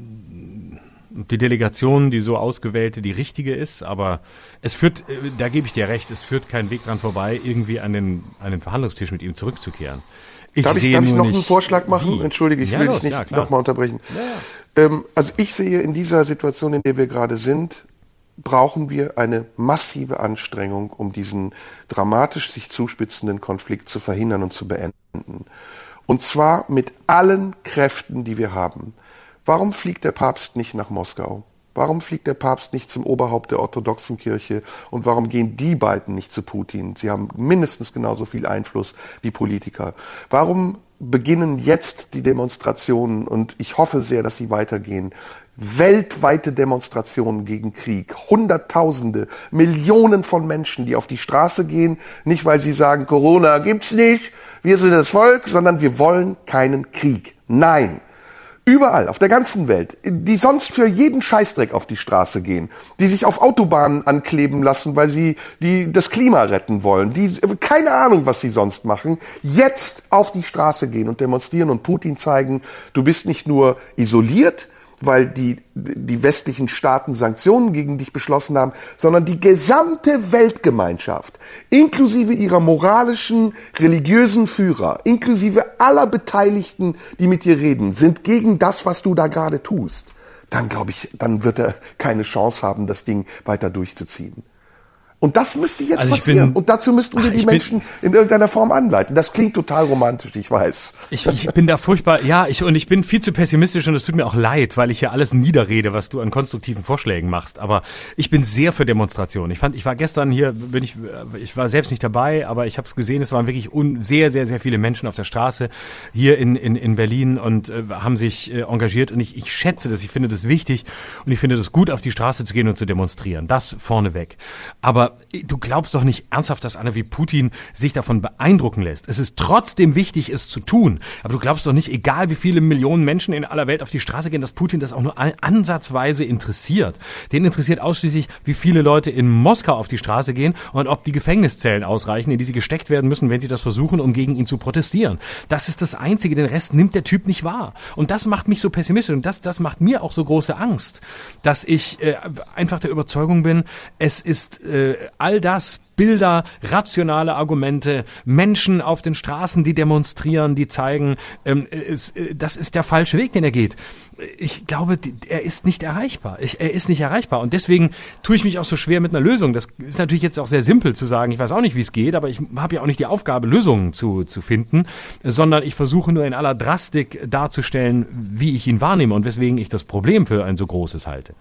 Speaker 2: ob die Delegation, die so ausgewählte, die richtige ist. Aber es führt, da gebe ich dir recht, es führt keinen Weg dran vorbei, irgendwie an den, an den Verhandlungstisch mit ihm zurückzukehren. Ich
Speaker 3: darf ich,
Speaker 2: sehe
Speaker 3: darf ich noch
Speaker 2: nicht,
Speaker 3: einen Vorschlag machen?
Speaker 2: wie?
Speaker 3: Entschuldige, ich
Speaker 2: Ja,
Speaker 3: will
Speaker 2: los,
Speaker 3: dich nicht
Speaker 2: ja,
Speaker 3: nochmal unterbrechen.
Speaker 2: Ja.
Speaker 3: Ähm, also ich sehe in dieser Situation, in der wir gerade sind, brauchen wir eine massive Anstrengung, um diesen dramatisch sich zuspitzenden Konflikt zu verhindern und zu beenden. Und zwar mit allen Kräften, die wir haben. Warum fliegt der Papst nicht nach Moskau? Warum fliegt der Papst nicht zum Oberhaupt der orthodoxen Kirche? Und warum gehen die beiden nicht zu Putin? Sie haben mindestens genauso viel Einfluss wie Politiker. Warum beginnen jetzt die Demonstrationen? Und ich hoffe sehr, dass sie weitergehen. Weltweite Demonstrationen gegen Krieg. Hunderttausende, Millionen von Menschen, die auf die Straße gehen. Nicht, weil sie sagen, Corona gibt's nicht, wir sind das Volk, sondern wir wollen keinen Krieg. Nein. Überall, auf der ganzen Welt, die sonst für jeden Scheißdreck auf die Straße gehen, die sich auf Autobahnen ankleben lassen, weil sie die, das Klima retten wollen, die keine Ahnung, was sie sonst machen, jetzt auf die Straße gehen und demonstrieren und Putin zeigen, du bist nicht nur isoliert, weil die, die westlichen Staaten Sanktionen gegen dich beschlossen haben, sondern die gesamte Weltgemeinschaft, inklusive ihrer moralischen, religiösen Führer, inklusive aller Beteiligten, die mit dir reden, sind gegen das, was du da gerade tust. Dann glaube ich, dann wird er keine Chance haben, das Ding weiter durchzuziehen. Und das müsste jetzt
Speaker 2: also
Speaker 3: passieren.
Speaker 2: Bin,
Speaker 3: und dazu müssten wir
Speaker 2: ach,
Speaker 3: die Menschen in irgendeiner Form anleiten. Das klingt total romantisch, ich weiß.
Speaker 2: Ich, ich bin da furchtbar, ja, ich, und ich bin viel zu pessimistisch und es tut mir auch leid, weil ich hier alles niederrede, was du an konstruktiven Vorschlägen machst. Aber ich bin sehr für Demonstrationen. Ich fand, ich war gestern hier, bin ich, ich war selbst nicht dabei, aber ich habe es gesehen, es waren wirklich un, sehr, sehr, sehr viele Menschen auf der Straße hier in, in, in Berlin und äh, haben sich äh, engagiert und ich, ich schätze das, ich finde das wichtig und ich finde das gut, auf die Straße zu gehen und zu demonstrieren. Das vorneweg. Aber du glaubst doch nicht ernsthaft, dass einer wie Putin sich davon beeindrucken lässt. Es ist trotzdem wichtig, es zu tun. Aber du glaubst doch nicht, egal wie viele Millionen Menschen in aller Welt auf die Straße gehen, dass Putin das auch nur ansatzweise interessiert. Den interessiert ausschließlich, wie viele Leute in Moskau auf die Straße gehen und ob die Gefängniszellen ausreichen, in die sie gesteckt werden müssen, wenn sie das versuchen, um gegen ihn zu protestieren. Das ist das Einzige. Den Rest nimmt der Typ nicht wahr. Und das macht mich so pessimistisch und das, das macht mir auch so große Angst, dass ich äh, einfach der Überzeugung bin, es ist äh, all das, Bilder, rationale Argumente, Menschen auf den Straßen, die demonstrieren, die zeigen, ähm, es, äh, das ist der falsche Weg, den er geht. Ich glaube, er ist nicht erreichbar. Ich, er ist nicht erreichbar. Und deswegen tue ich mich auch so schwer mit einer Lösung. Das ist natürlich jetzt auch sehr simpel zu sagen, ich weiß auch nicht, wie es geht, aber ich habe ja auch nicht die Aufgabe, Lösungen zu, zu finden, sondern ich versuche nur in aller Drastik darzustellen, wie ich ihn wahrnehme und weswegen ich das Problem für ein so großes halte.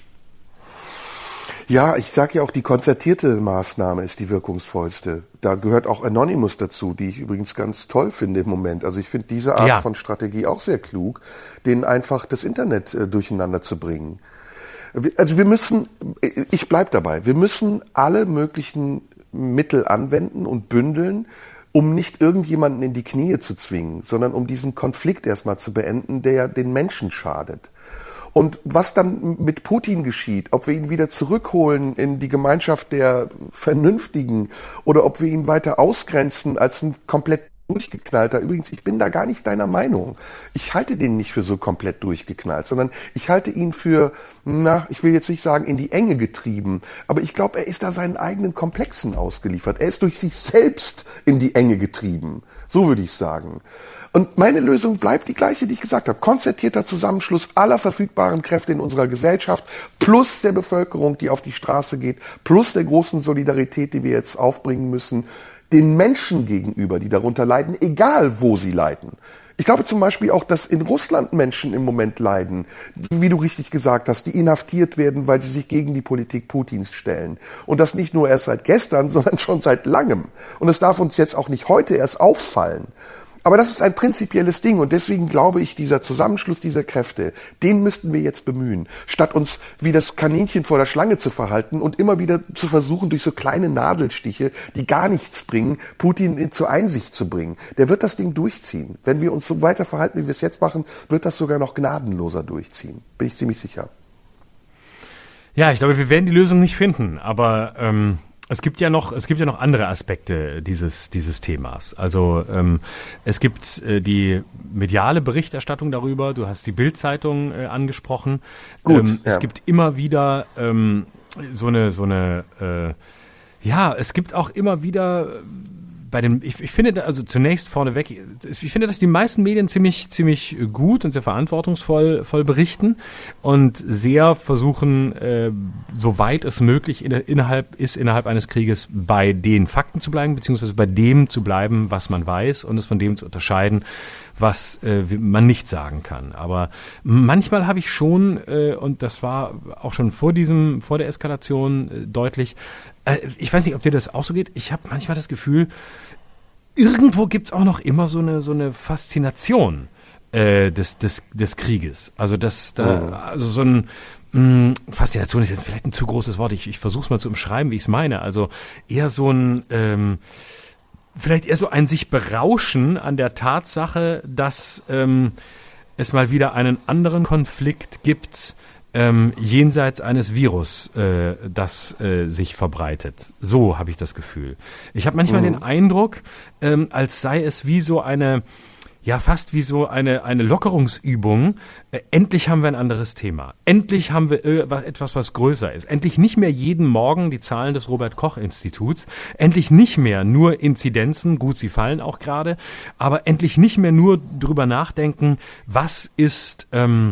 Speaker 3: Ja, ich sage ja auch, die konzertierte Maßnahme ist die wirkungsvollste. Da gehört auch Anonymous dazu, die ich übrigens ganz toll finde im Moment. Also ich finde diese Art ja. von Strategie auch sehr klug, denen einfach das Internet äh, durcheinander zu bringen. Also wir müssen, ich bleib dabei, wir müssen alle möglichen Mittel anwenden und bündeln, um nicht irgendjemanden in die Knie zu zwingen, sondern um diesen Konflikt erstmal zu beenden, der den Menschen schadet. Und was dann mit Putin geschieht, ob wir ihn wieder zurückholen in die Gemeinschaft der Vernünftigen oder ob wir ihn weiter ausgrenzen als ein komplett durchgeknallter. Übrigens, ich bin da gar nicht deiner Meinung. Ich halte den nicht für so komplett durchgeknallt, sondern ich halte ihn für, na, ich will jetzt nicht sagen, in die Enge getrieben, aber ich glaube, er ist da seinen eigenen Komplexen ausgeliefert. Er ist durch sich selbst in die Enge getrieben. So würde ich sagen. Und meine Lösung bleibt die gleiche, die ich gesagt habe. Konzertierter Zusammenschluss aller verfügbaren Kräfte in unserer Gesellschaft, plus der Bevölkerung, die auf die Straße geht, plus der großen Solidarität, die wir jetzt aufbringen müssen, den Menschen gegenüber, die darunter leiden, egal wo sie leiden. Ich glaube zum Beispiel auch, dass in Russland Menschen im Moment leiden, wie du richtig gesagt hast, die inhaftiert werden, weil sie sich gegen die Politik Putins stellen. Und das nicht nur erst seit gestern, sondern schon seit langem. Und es darf uns jetzt auch nicht heute erst auffallen. Aber das ist ein prinzipielles Ding und deswegen glaube ich, dieser Zusammenschluss dieser Kräfte, den müssten wir jetzt bemühen, statt uns wie das Kaninchen vor der Schlange zu verhalten und immer wieder zu versuchen, durch so kleine Nadelstiche, die gar nichts bringen, Putin zur Einsicht zu bringen. Der wird das Ding durchziehen. Wenn wir uns so weiter verhalten, wie wir es jetzt machen, wird das sogar noch gnadenloser durchziehen. Bin ich ziemlich sicher.
Speaker 2: Ja, ich glaube, wir werden die Lösung nicht finden, aber ähm Es gibt ja noch, es gibt ja noch andere Aspekte dieses dieses Themas. Also ähm, es gibt äh, die mediale Berichterstattung darüber. Du hast die Bild-Zeitung äh, angesprochen.
Speaker 3: Gut,
Speaker 2: ähm,
Speaker 3: ja.
Speaker 2: Es gibt immer wieder ähm, so eine so eine äh, ja, es gibt auch immer wieder bei den, ich, ich finde, also zunächst vorneweg, ich finde, dass die meisten Medien ziemlich, ziemlich gut und sehr verantwortungsvoll voll berichten und sehr versuchen, äh, soweit es möglich in, innerhalb ist, innerhalb eines Krieges bei den Fakten zu bleiben, beziehungsweise bei dem zu bleiben, was man weiß und es von dem zu unterscheiden, was äh, man nicht sagen kann. Aber manchmal habe ich schon, äh, und das war auch schon vor diesem, vor der Eskalation äh, deutlich, äh, ich weiß nicht, ob dir das auch so geht, ich habe manchmal das Gefühl, irgendwo gibt's auch noch immer so eine so eine Faszination äh, des des des Krieges. Also das da also so ein mh, Faszination ist jetzt vielleicht ein zu großes Wort. Ich ich versuche es mal zu umschreiben, wie ich es meine. Also eher so ein ähm, vielleicht eher so ein sich berauschen an der Tatsache, dass ähm, es mal wieder einen anderen Konflikt gibt, ähm, jenseits eines Virus, äh, das äh, sich verbreitet. So habe ich das Gefühl. Ich habe manchmal mhm. den Eindruck, ähm, als sei es wie so eine, ja fast wie so eine eine Lockerungsübung. Äh, endlich haben wir ein anderes Thema. Endlich haben wir äh, etwas, was größer ist. Endlich nicht mehr jeden Morgen die Zahlen des Robert-Koch-Instituts. Endlich nicht mehr nur Inzidenzen. Gut, sie fallen auch gerade. Aber endlich nicht mehr nur drüber nachdenken, was ist ähm,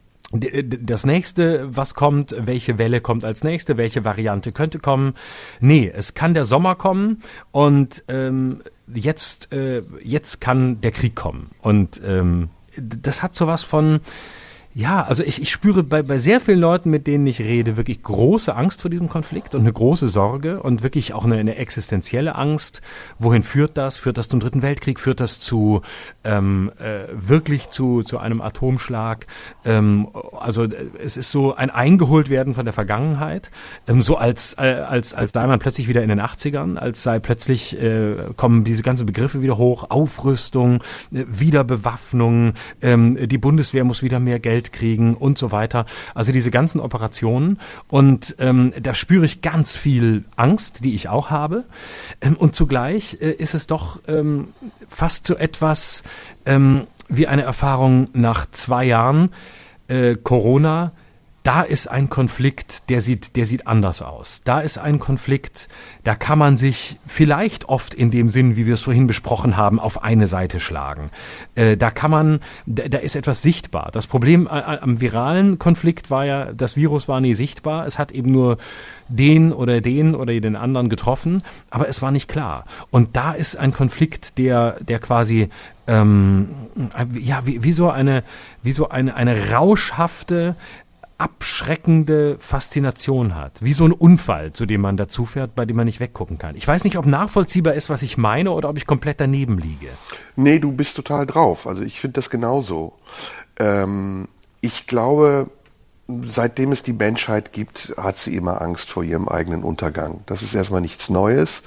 Speaker 2: das nächste, was kommt, welche Welle kommt als nächste, welche Variante könnte kommen. Nee, es kann der Sommer kommen und ähm, jetzt, äh, jetzt kann der Krieg kommen. Und ähm, das hat sowas von, ja, also ich, ich spüre bei, bei sehr vielen Leuten, mit denen ich rede, wirklich große Angst vor diesem Konflikt und eine große Sorge und wirklich auch eine, eine existenzielle Angst. Wohin führt das? Führt das zum Dritten Weltkrieg? Führt das zu ähm, äh, wirklich zu zu einem Atomschlag? Ähm, also es ist so ein Eingeholtwerden von der Vergangenheit, ähm, so als äh, als als sei man plötzlich wieder in den achtzigern, als sei plötzlich äh, kommen diese ganzen Begriffe wieder hoch: Aufrüstung, äh, Wiederbewaffnung, ähm, die Bundeswehr muss wieder mehr Geld kriegen und so weiter. Also diese ganzen Operationen. Und ähm, da spüre ich ganz viel Angst, die ich auch habe. Ähm, und zugleich äh, ist es doch ähm, fast so etwas ähm, wie eine Erfahrung nach zwei Jahren äh, Corona. Da ist ein Konflikt, der sieht, der sieht anders aus. Da ist ein Konflikt, da kann man sich vielleicht oft in dem Sinn, wie wir es vorhin besprochen haben, auf eine Seite schlagen. Äh, da kann man, da, da ist etwas sichtbar. Das Problem äh, am viralen Konflikt war ja, das Virus war nie sichtbar. Es hat eben nur den oder den oder den anderen getroffen, aber es war nicht klar. Und da ist ein Konflikt, der, der quasi ähm, ja wie, wie so eine, wie so eine, eine rauschhafte, abschreckende Faszination hat. Wie so ein Unfall, zu dem man dazu fährt, bei dem man nicht weggucken kann. Ich weiß nicht, ob nachvollziehbar ist, was ich meine, oder ob ich komplett daneben liege.
Speaker 3: Nee, du bist total drauf. Also ich finde das genauso. Ähm, ich glaube, seitdem es die Menschheit gibt, hat sie immer Angst vor ihrem eigenen Untergang. Das ist erstmal nichts Neues.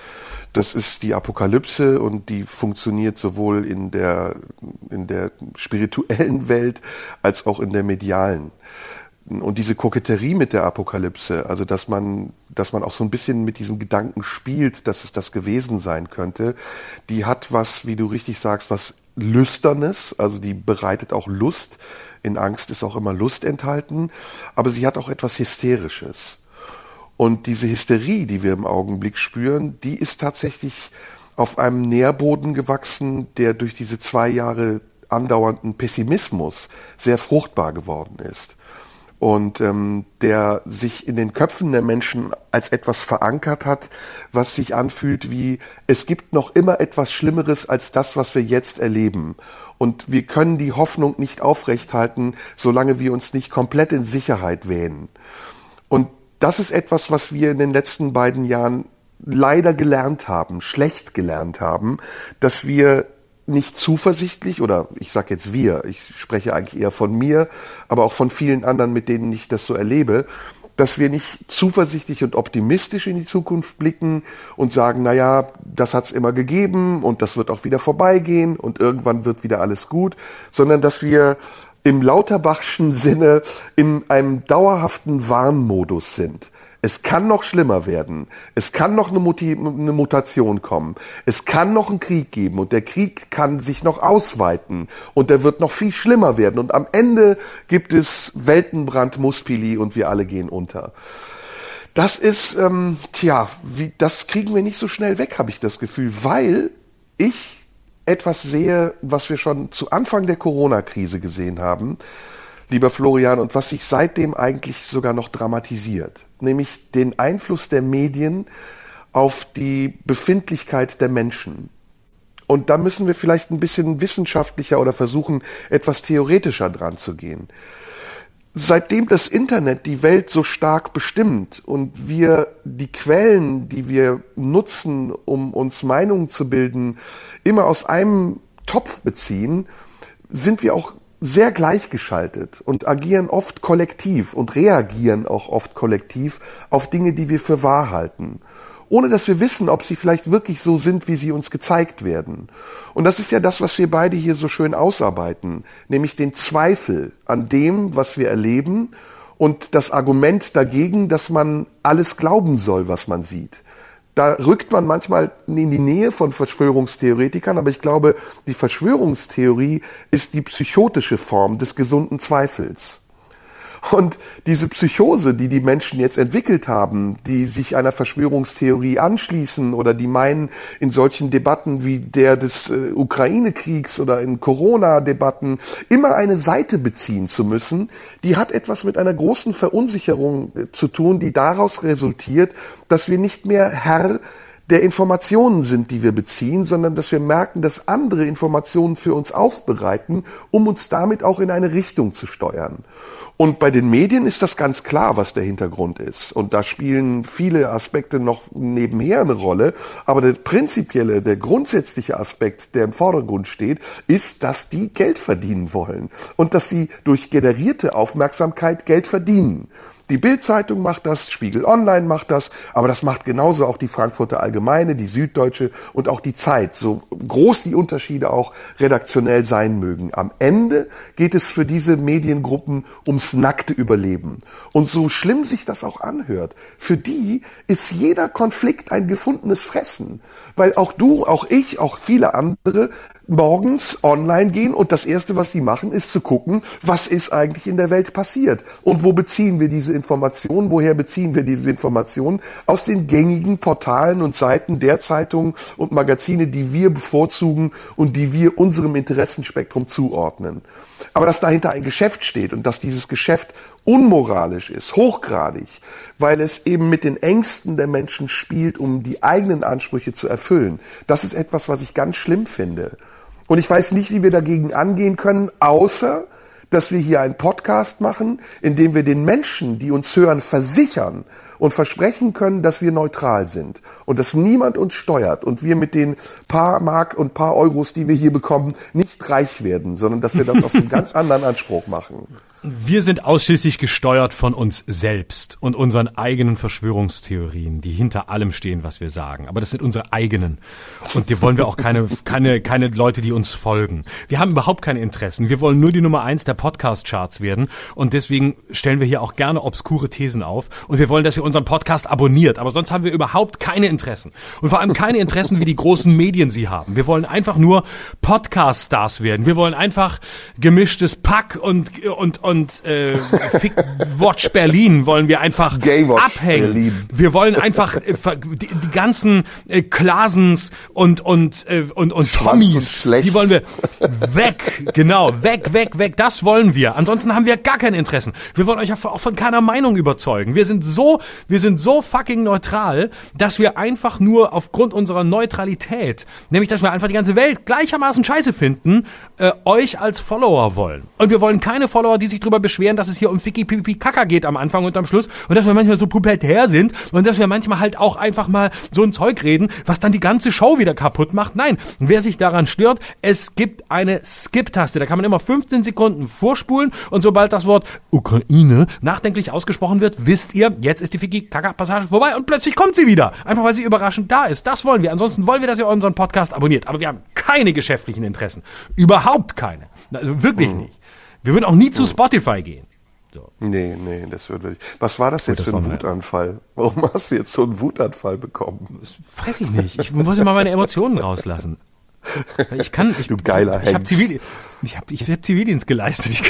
Speaker 3: Das ist die Apokalypse und die funktioniert sowohl in der, in der spirituellen Welt als auch in der medialen. Und diese Koketterie mit der Apokalypse, also dass man, dass man auch so ein bisschen mit diesem Gedanken spielt, dass es das gewesen sein könnte, die hat was, wie du richtig sagst, was Lüsternes, also die bereitet auch Lust. In Angst ist auch immer Lust enthalten, aber sie hat auch etwas Hysterisches. Und diese Hysterie, die wir im Augenblick spüren, die ist tatsächlich auf einem Nährboden gewachsen, der durch diese zwei Jahre andauernden Pessimismus sehr fruchtbar geworden ist. Und ähm, der sich in den Köpfen der Menschen als etwas verankert hat, was sich anfühlt wie, es gibt noch immer etwas Schlimmeres als das, was wir jetzt erleben. Und wir können die Hoffnung nicht aufrechthalten, solange wir uns nicht komplett in Sicherheit wähnen. Und das ist etwas, was wir in den letzten beiden Jahren leider gelernt haben, schlecht gelernt haben, dass wir nicht zuversichtlich, oder ich sage jetzt wir, ich spreche eigentlich eher von mir, aber auch von vielen anderen, mit denen ich das so erlebe, dass wir nicht zuversichtlich und optimistisch in die Zukunft blicken und sagen, na ja, das hat's immer gegeben und das wird auch wieder vorbeigehen und irgendwann wird wieder alles gut, sondern dass wir im Lauterbachschen Sinne in einem dauerhaften Warnmodus sind. Es kann noch schlimmer werden. Es kann noch eine, Muti- eine Mutation kommen. Es kann noch einen Krieg geben und der Krieg kann sich noch ausweiten und der wird noch viel schlimmer werden. Und am Ende gibt es Weltenbrand, Muspili und wir alle gehen unter. Das ist, ähm, tja, wie, das kriegen wir nicht so schnell weg, habe ich das Gefühl, weil ich etwas sehe, was wir schon zu Anfang der Corona-Krise gesehen haben, lieber Florian, und was sich seitdem eigentlich sogar noch dramatisiert, nämlich den Einfluss der Medien auf die Befindlichkeit der Menschen. Und da müssen wir vielleicht ein bisschen wissenschaftlicher oder versuchen, etwas theoretischer dran zu gehen. Seitdem das Internet die Welt so stark bestimmt und wir die Quellen, die wir nutzen, um uns Meinungen zu bilden, immer aus einem Topf beziehen, sind wir auch sehr gleichgeschaltet und agieren oft kollektiv und reagieren auch oft kollektiv auf Dinge, die wir für wahr halten, ohne dass wir wissen, ob sie vielleicht wirklich so sind, wie sie uns gezeigt werden. Und das ist ja das, was wir beide hier so schön ausarbeiten, nämlich den Zweifel an dem, was wir erleben und das Argument dagegen, dass man alles glauben soll, was man sieht. Da rückt man manchmal in die Nähe von Verschwörungstheoretikern, aber ich glaube, die Verschwörungstheorie ist die psychotische Form des gesunden Zweifels. Und diese Psychose, die die Menschen jetzt entwickelt haben, die sich einer Verschwörungstheorie anschließen oder die meinen, in solchen Debatten wie der des äh, Ukraine-Kriegs oder in Corona-Debatten immer eine Seite beziehen zu müssen, die hat etwas mit einer großen Verunsicherung äh, zu tun, die daraus resultiert, dass wir nicht mehr Herr der Informationen sind, die wir beziehen, sondern dass wir merken, dass andere Informationen für uns aufbereiten, um uns damit auch in eine Richtung zu steuern. Und bei den Medien ist das ganz klar, was der Hintergrund ist. Und da spielen viele Aspekte noch nebenher eine Rolle. Aber der prinzipielle, der grundsätzliche Aspekt, der im Vordergrund steht, ist, dass die Geld verdienen wollen. Und dass sie durch generierte Aufmerksamkeit Geld verdienen. Die Bild-Zeitung macht das, Spiegel Online macht das, aber das macht genauso auch die Frankfurter Allgemeine, die Süddeutsche und auch die Zeit, so groß die Unterschiede auch redaktionell sein mögen. Am Ende geht es für diese Mediengruppen ums nackte Überleben. Und so schlimm sich das auch anhört, für die ist jeder Konflikt ein gefundenes Fressen. Weil auch du, auch ich, auch viele andere morgens online gehen und das Erste, was sie machen, ist zu gucken, was ist eigentlich in der Welt passiert und wo beziehen wir diese Informationen, woher beziehen wir diese Informationen? Aus den gängigen Portalen und Seiten der Zeitungen und Magazine, die wir bevorzugen und die wir unserem Interessenspektrum zuordnen. Aber dass dahinter ein Geschäft steht und dass dieses Geschäft unmoralisch ist, hochgradig, weil es eben mit den Ängsten der Menschen spielt, um die eigenen Ansprüche zu erfüllen, das ist etwas, was ich ganz schlimm finde. Und ich weiß nicht, wie wir dagegen angehen können, außer dass wir hier einen Podcast machen, in dem wir den Menschen, die uns hören, versichern und versprechen können, dass wir neutral sind und dass niemand uns steuert und wir mit den paar Mark und paar Euros, die wir hier bekommen, nicht reich werden, sondern dass wir das aus einem ganz anderen Anspruch machen.
Speaker 2: Wir sind ausschließlich gesteuert von uns selbst und unseren eigenen Verschwörungstheorien, die hinter allem stehen, was wir sagen. Aber das sind unsere eigenen. Und die wollen wir auch keine, keine, keine Leute, die uns folgen. Wir haben überhaupt keine Interessen. Wir wollen nur die Nummer eins der Podcast-Charts werden. Und deswegen stellen wir hier auch gerne obskure Thesen auf. Und wir wollen, dass ihr unseren Podcast abonniert. Aber sonst haben wir überhaupt keine Interessen. Und vor allem keine Interessen, wie die großen Medien sie haben. Wir wollen einfach nur Podcast-Stars werden. Wir wollen einfach gemischtes Pack und, und, und äh, Fick Watch Berlin wollen wir einfach
Speaker 3: Gay-Watch
Speaker 2: abhängen.
Speaker 3: Berlin.
Speaker 2: Wir wollen einfach äh, die, die ganzen äh, Klasens und und äh, und und
Speaker 3: Schwanz und
Speaker 2: Tommys,
Speaker 3: schlecht.
Speaker 2: die wollen wir weg, genau, weg, weg, weg. Das wollen wir. Ansonsten haben wir gar kein Interessen. Wir wollen euch auch von keiner Meinung überzeugen. Wir sind so, wir sind so fucking neutral, dass wir einfach nur aufgrund unserer Neutralität, nämlich dass wir einfach die ganze Welt gleichermaßen scheiße finden, äh, euch als Follower wollen. Und wir wollen keine Follower, die sich darüber beschweren, dass es hier um Ficky Pipi Kaka geht am Anfang und am Schluss und dass wir manchmal so pubertär sind und dass wir manchmal halt auch einfach mal so ein Zeug reden, was dann die ganze Show wieder kaputt macht. Nein, wer sich daran stört, es gibt eine Skip-Taste. Da kann man immer fünfzehn Sekunden vorspulen und sobald das Wort Ukraine nachdenklich ausgesprochen wird, wisst ihr, jetzt ist die Ficky Kaka Passage vorbei und plötzlich kommt sie wieder. Einfach weil sie überraschend da ist. Das wollen wir. Ansonsten wollen wir, dass ihr unseren Podcast abonniert. Aber wir haben keine geschäftlichen Interessen. Überhaupt keine. Also wirklich hm. nicht. Wir würden auch nie zu Spotify gehen. So.
Speaker 3: Nee, nee, das würde ich. Was war das
Speaker 2: Gut,
Speaker 3: jetzt
Speaker 2: das
Speaker 3: für ein
Speaker 2: war
Speaker 3: Wutanfall? Warum hast du jetzt so einen Wutanfall bekommen?
Speaker 2: Das weiß ich nicht. Ich muss immer meine Emotionen rauslassen. Ich kann, ich,
Speaker 3: du geiler
Speaker 2: ich habe Zivil, ich hab, ich hab Zivildienst geleistet. Ich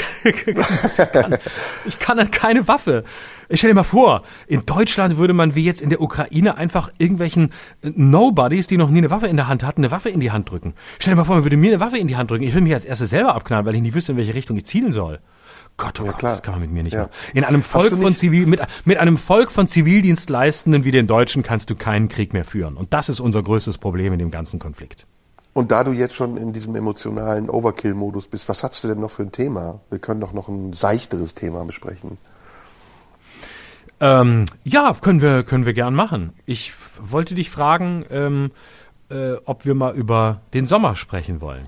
Speaker 2: kann, kann, ich kann dann keine Waffe. Ich stell dir mal vor, in Deutschland würde man wie jetzt in der Ukraine einfach irgendwelchen Nobodies, die noch nie eine Waffe in der Hand hatten, eine Waffe in die Hand drücken. Stell dir mal vor, man würde mir eine Waffe in die Hand drücken. Ich will mich als erstes selber abknallen, weil ich nicht wüsste, in welche Richtung ich zielen soll. Gott, oh
Speaker 3: ja,
Speaker 2: Gott,
Speaker 3: klar.
Speaker 2: das kann man mit mir nicht
Speaker 3: ja.
Speaker 2: machen. In einem Volk von Zivil, mit, mit einem Volk von Zivildienstleistenden wie den Deutschen kannst du keinen Krieg mehr führen. Und das ist unser größtes Problem in dem ganzen Konflikt.
Speaker 3: Und da du jetzt schon in diesem emotionalen Overkill-Modus bist, was hast du denn noch für ein Thema? Wir können doch noch ein seichteres Thema besprechen.
Speaker 2: Ähm, ja, können wir, können wir gern machen. Ich wollte dich fragen, ähm, äh, ob wir mal über den Sommer sprechen wollen.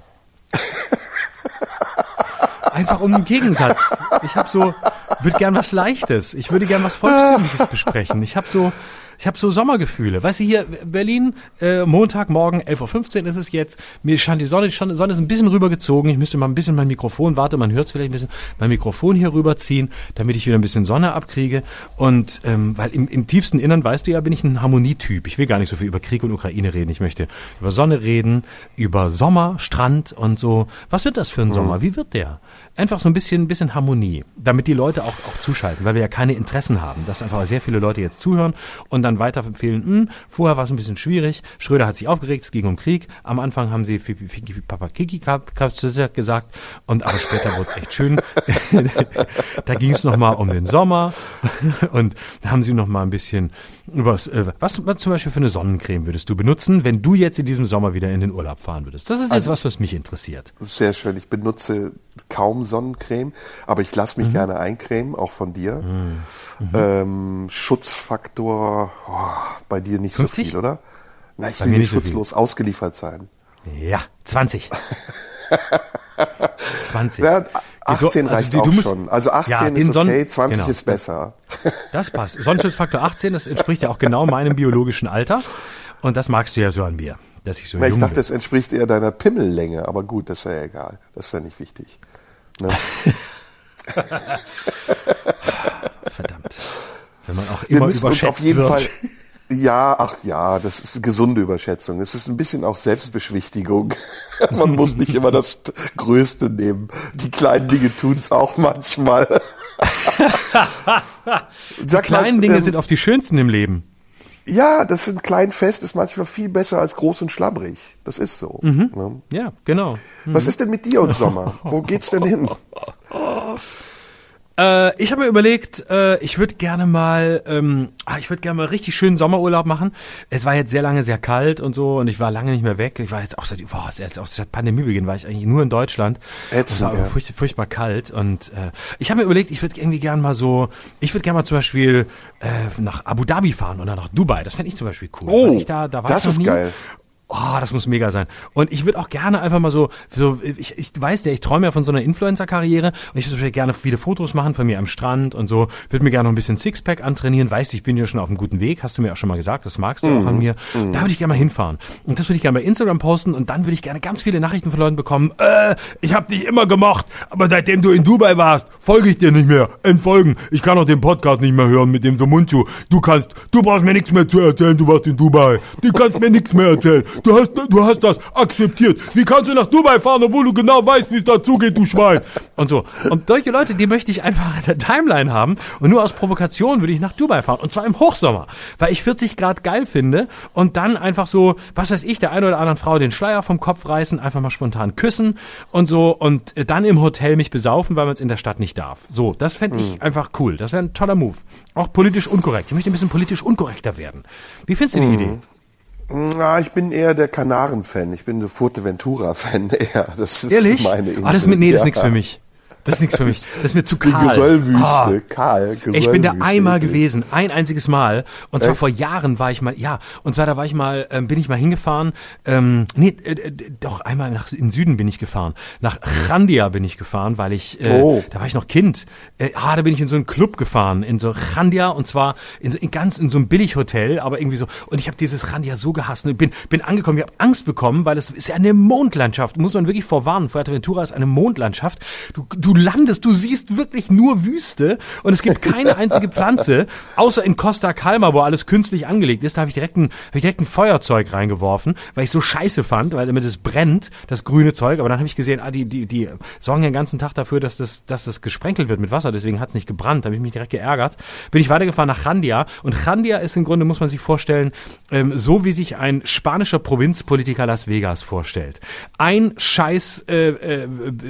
Speaker 2: Einfach um einen Gegensatz. Ich habe so, würde gern was Leichtes. Ich würde gern was Volkstümliches besprechen. Ich habe so, ich habe so Sommergefühle. Weißt du, hier Berlin, äh, Montagmorgen, elf Uhr fünfzehn ist es jetzt. Mir scheint die Sonne, die Sonne ist ein bisschen rübergezogen. Ich müsste mal ein bisschen mein Mikrofon, warte, man hört es vielleicht ein bisschen, mein Mikrofon hier rüberziehen, damit ich wieder ein bisschen Sonne abkriege. Und ähm, weil im, im tiefsten Innern, weißt du ja, bin ich ein Harmonietyp. Ich will gar nicht so viel über Krieg und Ukraine reden. Ich möchte über Sonne reden, über Sommer, Strand und so. Was wird das für ein Sommer? Wie wird der? Einfach so ein bisschen, ein bisschen Harmonie, damit die Leute auch, auch zuschalten, weil wir ja keine Interessen haben, dass einfach sehr viele Leute jetzt zuhören und dann weiterempfehlen, hm, vorher war es ein bisschen schwierig, Schröder hat sich aufgeregt, es ging um Krieg, am Anfang haben sie Ficky Papa Kiki gesagt und aber später wurde es echt schön, da ging es nochmal um den Sommer und da haben sie nochmal ein bisschen über was, was zum Beispiel für eine Sonnencreme würdest du benutzen, wenn du jetzt in diesem Sommer wieder in den Urlaub fahren würdest? Das ist jetzt also, was, was mich interessiert.
Speaker 3: Sehr schön, ich benutze kaum Sonnencreme, aber ich lasse mich mhm. gerne eincremen, auch von dir. Mhm. Ähm, Schutzfaktor, oh, bei dir nicht fünfzig? So viel, oder? Na, ich bei will nicht schutzlos so ausgeliefert sein.
Speaker 2: Ja, zwanzig. zwanzig.
Speaker 3: Ja, achtzehn also, reicht die, auch musst, schon. Also achtzehn ja, ist okay, Sonnen- zwanzig genau. ist besser.
Speaker 2: Das passt. Sonnenschutzfaktor achtzehn, das entspricht ja auch genau meinem biologischen Alter. Und das magst du ja so an mir, dass ich so
Speaker 3: Na,
Speaker 2: jung
Speaker 3: Ich dachte,
Speaker 2: bin.
Speaker 3: das entspricht eher deiner Pimmellänge, aber gut, das ist ja egal. Das ist ja nicht wichtig. Ne?
Speaker 2: Verdammt. Wenn man auch immer überschätzt
Speaker 3: uns auf jeden
Speaker 2: wird.
Speaker 3: Fall, ja, ach ja, das ist eine gesunde Überschätzung. Es ist ein bisschen auch Selbstbeschwichtigung. Man muss nicht immer das Größte nehmen. Die kleinen Dinge tun es auch manchmal.
Speaker 2: Die kleinen mal, Dinge ähm, sind oft die schönsten im Leben.
Speaker 3: Ja, das ist ein kleines Fest, ist manchmal viel besser als groß und schlabbrig. Das ist so.
Speaker 2: Mhm.
Speaker 3: Ne?
Speaker 2: Ja, genau. Mhm.
Speaker 3: Was ist denn mit dir und Sommer? Wo geht's denn hin?
Speaker 2: Äh, ich habe mir überlegt, äh, ich würde gerne mal, ähm, ich würde gerne mal richtig schönen Sommerurlaub machen. Es war jetzt sehr lange sehr kalt und so und ich war lange nicht mehr weg. Ich war jetzt auch seit, boah, jetzt auch seit Pandemiebeginn war ich eigentlich nur in Deutschland. Es war aber furcht, furchtbar kalt und äh, ich habe mir überlegt, ich würde irgendwie gerne mal so, ich würde gerne mal zum Beispiel äh, nach Abu Dhabi fahren oder nach Dubai. Das fände ich zum Beispiel cool.
Speaker 3: Oh,
Speaker 2: ich da, da war
Speaker 3: das
Speaker 2: ich noch
Speaker 3: ist
Speaker 2: nie.
Speaker 3: geil.
Speaker 2: Oh, das muss mega sein. Und ich würde auch gerne einfach mal so, so ich, ich weiß ja, ich träume ja von so einer Influencer-Karriere und ich würde gerne viele Fotos machen von mir am Strand und so. Würde mir gerne noch ein bisschen Sixpack antrainieren. Weißt du, ich bin ja schon auf einem guten Weg. Hast du mir auch schon mal gesagt, das magst du mm. auch an mir. Mm. Da würde ich gerne mal hinfahren. Und das würde ich gerne bei Instagram posten und dann würde ich gerne ganz viele Nachrichten von Leuten bekommen. Äh, ich habe dich immer gemocht, aber seitdem du in Dubai warst, folge ich dir nicht mehr. Entfolgen. Ich kann auch den Podcast nicht mehr hören mit dem so Mund zu. Du kannst, du brauchst mir nichts mehr zu erzählen, du warst in Dubai. Du kannst mir nichts mehr erzählen. Du hast, du hast das akzeptiert. Wie kannst du nach Dubai fahren, obwohl du genau weißt, wie es dazugeht, du Schwein? Und so. Und solche Leute, die möchte ich einfach in der Timeline haben. Und nur aus Provokation würde ich nach Dubai fahren. Und zwar im Hochsommer. Weil ich vierzig Grad geil finde. Und dann einfach so, was weiß ich, der einen oder anderen Frau den Schleier vom Kopf reißen, einfach mal spontan küssen und so. Und dann im Hotel mich besaufen, weil man es in der Stadt nicht darf. So, das fände ich mhm. einfach cool. Das wäre ein toller Move. Auch politisch unkorrekt. Ich möchte ein bisschen politisch unkorrekter werden. Wie findest du die mhm. Idee?
Speaker 3: Na, ich bin eher der Kanaren-Fan. Ich bin der Fuerteventura-Fan eher. Das ist
Speaker 2: Ehrlich?
Speaker 3: meine Insel.
Speaker 2: Ah, das ist, nee, das ist nichts für mich. Das ist nichts für mich. Das ist mir zu kahl.
Speaker 3: Die Geröllwüste,
Speaker 2: ah.
Speaker 3: kahl, Geröllwüste.
Speaker 2: Ich bin da einmal gewesen, ein einziges Mal. Und zwar
Speaker 3: Echt?
Speaker 2: vor Jahren war ich mal, ja, und zwar da war ich mal, ähm, bin ich mal hingefahren, ähm, nee, äh, doch einmal nach, in den Süden bin ich gefahren. Nach Chandia bin ich gefahren, weil ich, äh,
Speaker 3: oh.
Speaker 2: da war ich noch Kind. Äh, ah, da bin ich in so einen Club gefahren, in so Chandia, und zwar in so, in ganz, in so einem Billighotel, aber irgendwie so, und ich habe dieses Chandia so gehasst und bin, bin angekommen, ich habe Angst bekommen, weil es ist ja eine Mondlandschaft, muss man wirklich vorwarnen. Fuerteventura ist eine Mondlandschaft. Du, du landest, du siehst wirklich nur Wüste und es gibt keine einzige Pflanze, außer in Costa Calma, wo alles künstlich angelegt ist. Da habe ich direkt ein, hab ich direkt ein Feuerzeug reingeworfen, weil ich so scheiße fand, weil damit es brennt, das grüne Zeug. Aber dann habe ich gesehen, ah, die, die, die sorgen den ganzen Tag dafür, dass das, dass das gesprenkelt wird mit Wasser. Deswegen hat es nicht gebrannt. Da habe ich mich direkt geärgert. Bin ich weitergefahren nach Chandia. Und Chandia ist im Grunde, muss man sich vorstellen, ähm, so wie sich ein spanischer Provinzpolitiker Las Vegas vorstellt. Ein scheiß äh, äh,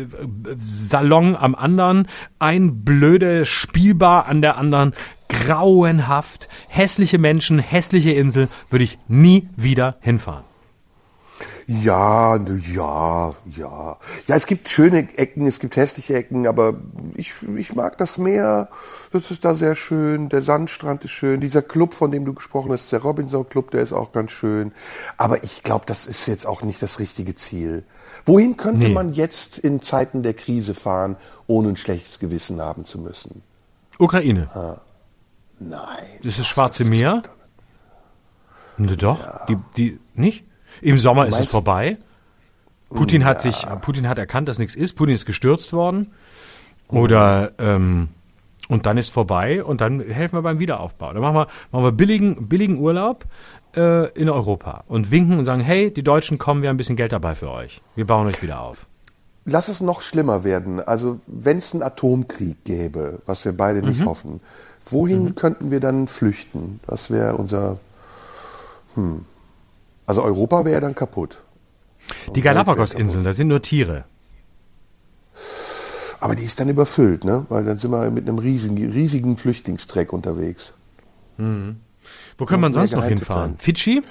Speaker 2: Salon am anderen, ein blöde Spielbar an der anderen, grauenhaft, hässliche Menschen, hässliche Insel, würde ich nie wieder hinfahren.
Speaker 3: Ja, ja, ja. Ja, es gibt schöne Ecken, es gibt hässliche Ecken, aber ich, ich mag das Meer. Das ist da sehr schön. Der Sandstrand ist schön. Dieser Club, von dem du gesprochen hast, der Robinson Club, der ist auch ganz schön. Aber ich glaube, das ist jetzt auch nicht das richtige Ziel. Wohin könnte nee. man jetzt in Zeiten der Krise fahren, ohne ein schlechtes Gewissen haben zu müssen?
Speaker 2: Ukraine.
Speaker 3: Ha. Nein.
Speaker 2: Das ist das Schwarze das Meer? Ne, doch. Ja. Die, die, nicht? Im Sommer ist es vorbei. Putin ja. hat sich, Putin hat erkannt, dass nichts ist. Putin ist gestürzt worden. Oder, ähm, und dann ist vorbei und dann helfen wir beim Wiederaufbau. Dann machen wir, machen wir billigen, billigen Urlaub äh, in Europa und winken und sagen, hey, die Deutschen kommen, wir haben ein bisschen Geld dabei für euch. Wir bauen euch wieder auf.
Speaker 3: Lass es noch schlimmer werden. Also wenn es einen Atomkrieg gäbe, was wir beide nicht mhm. hoffen, wohin mhm. könnten wir dann flüchten? Das wäre unser... Hm. Also Europa wäre dann kaputt.
Speaker 2: Die Galapagos-Inseln, da sind nur Tiere.
Speaker 3: Aber die ist dann überfüllt, ne? Weil dann sind wir mit einem riesigen, riesigen Flüchtlingstreck unterwegs.
Speaker 2: Mhm. Wo kann man sonst noch hinfahren? Plan. Fidschi?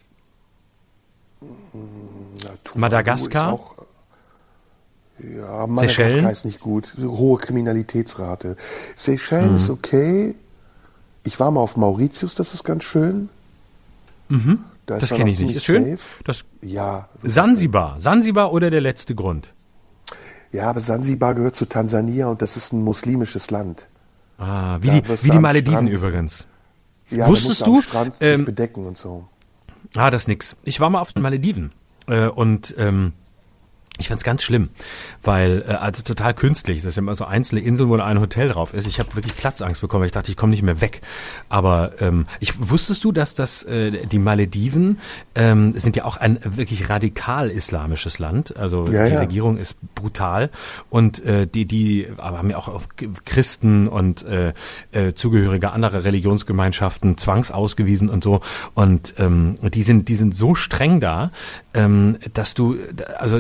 Speaker 3: Ja,
Speaker 2: Madagaskar?
Speaker 3: Auch, ja, Madagaskar
Speaker 2: Seychellen?
Speaker 3: Ist nicht gut. Hohe Kriminalitätsrate. Seychellen
Speaker 2: mhm.
Speaker 3: ist okay. Ich war mal auf Mauritius, das ist ganz schön.
Speaker 2: Mhm. Da das kenne ich nicht. Ist schön? Das
Speaker 3: ja.
Speaker 2: Sansibar. Schön. Sansibar oder der letzte Grund?
Speaker 3: Ja, aber Sansibar gehört zu Tansania und das ist ein muslimisches Land.
Speaker 2: Ah, wie, die, wie die Malediven Strand, übrigens.
Speaker 3: Ja,
Speaker 2: wusstest
Speaker 3: da
Speaker 2: du?
Speaker 3: Am Strand
Speaker 2: ähm,
Speaker 3: dich bedecken und so.
Speaker 2: Ah, das ist nix. Ich war mal auf den Malediven äh, und ähm, ich fand's ganz schlimm, weil, äh, also total künstlich, das sind immer so einzelne Inseln, wo ein Hotel drauf ist. Ich habe wirklich Platzangst bekommen, weil ich dachte, ich komme nicht mehr weg. Aber ähm, ich wusstest du, dass das äh, die Malediven ähm, sind ja auch ein wirklich radikal islamisches Land. Also
Speaker 3: ja,
Speaker 2: die
Speaker 3: ja.
Speaker 2: Regierung ist brutal und äh, die die aber haben ja auch auf Christen und äh, äh, Zugehörige anderer Religionsgemeinschaften zwangsausgewiesen und so. Und ähm, die sind die sind so streng da, ähm, dass du also dass die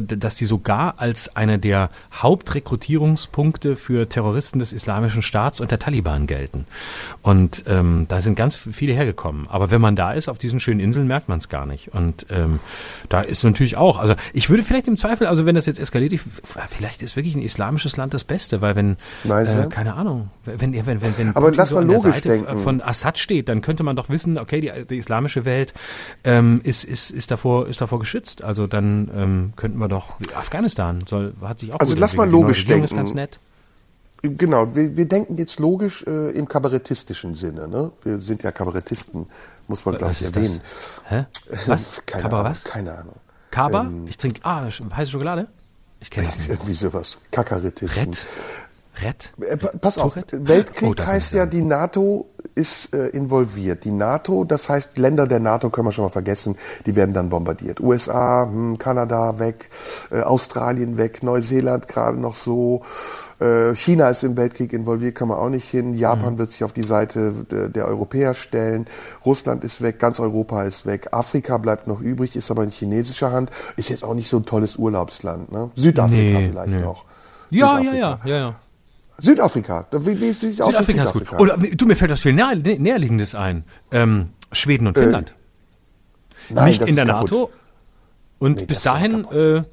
Speaker 2: sogar als einer der Hauptrekrutierungspunkte für Terroristen des Islamischen Staats und der Taliban gelten. Und ähm, da sind ganz viele hergekommen. Aber wenn man da ist, auf diesen schönen Inseln, merkt man es gar nicht. Und ähm, da ist natürlich auch, also ich würde vielleicht im Zweifel, also wenn das jetzt eskaliert, ich, vielleicht ist wirklich ein islamisches Land das Beste, weil wenn, äh, keine Ahnung, wenn, wenn, wenn, wenn
Speaker 3: aber
Speaker 2: Putin
Speaker 3: lass
Speaker 2: so
Speaker 3: mal
Speaker 2: an der
Speaker 3: logisch
Speaker 2: Seite
Speaker 3: denken.
Speaker 2: von Assad steht, dann könnte man doch wissen, okay, die, die islamische Welt ähm, ist, ist, ist, davor, ist davor geschützt. Also dann ähm, könnten wir doch, Afghanistan soll, hat sich auch
Speaker 3: Also
Speaker 2: gut
Speaker 3: lass mal
Speaker 2: entwickelt.
Speaker 3: logisch
Speaker 2: Die neue Regierung
Speaker 3: denken.
Speaker 2: ist ganz nett.
Speaker 3: Genau, wir, wir denken jetzt logisch äh, im kabarettistischen Sinne. Ne? Wir sind ja Kabarettisten, muss man, glaube ich, erwähnen.
Speaker 2: Das? Hä? Was?
Speaker 3: Keine
Speaker 2: Kaba
Speaker 3: Ahnung,
Speaker 2: was?
Speaker 3: keine Ahnung.
Speaker 2: Kaba?
Speaker 3: Ähm,
Speaker 2: ich trinke, ah, heiße Schokolade? Ich kenne das nicht.
Speaker 3: Irgendwie sowas. Kakarettisten.
Speaker 2: Red? Red?
Speaker 3: Äh, pass auf,
Speaker 2: Tourette?
Speaker 3: Weltkrieg
Speaker 2: Oh, darf ich
Speaker 3: heißt
Speaker 2: nicht
Speaker 3: ja,
Speaker 2: sagen.
Speaker 3: die NATO ist äh, involviert. Die NATO, das heißt, Länder der NATO können wir schon mal vergessen, die werden dann bombardiert. U S A, hm, Kanada weg, äh, Australien weg, Neuseeland gerade noch so, äh, China ist im Weltkrieg involviert, kann man auch nicht hin. Japan mhm. wird sich auf die Seite de, der Europäer stellen. Russland ist weg, ganz Europa ist weg. Afrika bleibt noch übrig, ist aber in chinesischer Hand. Ist jetzt auch nicht so ein tolles Urlaubsland. Ne? Südafrika
Speaker 2: Nee,
Speaker 3: vielleicht
Speaker 2: nee.
Speaker 3: noch.
Speaker 2: Ja, ja,
Speaker 3: Südafrika.
Speaker 2: ja, ja, ja.
Speaker 3: Südafrika. Wie, wie sieht es aus mit
Speaker 2: Südafrika ist gut.
Speaker 3: Südafrika?
Speaker 2: Oder du, mir fällt was viel näher, näherliegendes ein. Ähm, Schweden und Finnland.
Speaker 3: Nein,
Speaker 2: Nicht
Speaker 3: das
Speaker 2: in
Speaker 3: ist
Speaker 2: der
Speaker 3: kaputt.
Speaker 2: NATO. Und
Speaker 3: Nee,
Speaker 2: bis
Speaker 3: das ist
Speaker 2: dahin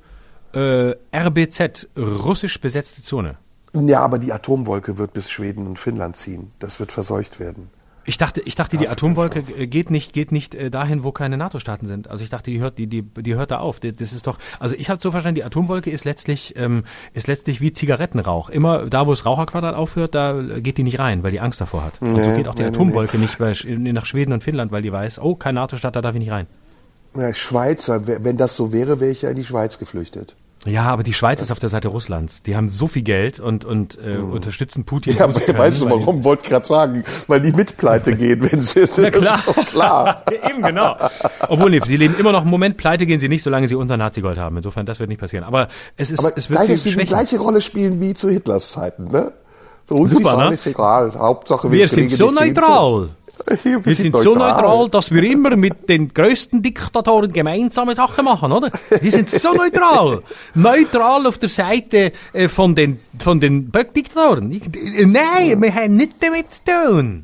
Speaker 2: äh, äh, R B Z, russisch besetzte Zone.
Speaker 3: Ja, aber die Atomwolke wird bis Schweden und Finnland ziehen. Das wird verseucht werden.
Speaker 2: Ich dachte, ich dachte, die
Speaker 3: Hast du
Speaker 2: Atomwolke
Speaker 3: keine Chance.
Speaker 2: geht nicht, geht nicht äh, dahin, wo keine NATO-Staaten sind. Also ich dachte, die hört, die, die, die hört da auf. Das ist doch, also ich habe so verstanden, die Atomwolke ist letztlich, ähm, ist letztlich wie Zigarettenrauch. Immer da, wo das Raucherquadrat aufhört, da geht die nicht rein, weil die Angst davor hat. Und so
Speaker 3: Nee,
Speaker 2: geht auch die
Speaker 3: nee, nee,
Speaker 2: Atomwolke nicht bei, nach Schweden und Finnland, weil die weiß, oh, kein NATO-Staat, da darf ich nicht rein.
Speaker 3: Ja, Schweizer, wenn das so wäre, wäre ich ja in die Schweiz geflüchtet.
Speaker 2: Ja, aber die Schweiz ist auf der Seite Russlands. Die haben so viel Geld und, und äh, unterstützen Putin.
Speaker 3: Ja,
Speaker 2: wo sie können,
Speaker 3: weißt du
Speaker 2: weil
Speaker 3: warum? Wollte ich gerade sagen, weil die mit pleite gehen, wenn sie.
Speaker 2: Na klar.
Speaker 3: Das ist doch klar.
Speaker 2: Ja, eben, genau. Obwohl, nee, sie leben immer noch, im Moment pleite gehen sie nicht, solange sie unser Nazi-Gold haben. Insofern, das wird nicht passieren. Aber es ist,
Speaker 3: Aber
Speaker 2: es wird
Speaker 3: geil,
Speaker 2: sie
Speaker 3: dass sie die
Speaker 2: schwächen.
Speaker 3: gleiche Rolle spielen wie zu Hitlers Zeiten, ne? So, uns
Speaker 2: Super,
Speaker 3: ist
Speaker 2: ne?
Speaker 3: alles egal. Hauptsache, wir,
Speaker 2: Wir sind
Speaker 3: kriegen
Speaker 2: so
Speaker 3: die Zehnte.
Speaker 2: neutral.
Speaker 3: Wir,
Speaker 2: Wir sind so neutral, dass wir immer mit den größten Diktatoren gemeinsame Sachen machen, oder? Wir sind so neutral. Neutral auf der Seite äh, von den, von den Böck-Diktatoren. Ich- äh, Nein, wir haben nichts damit zu tun.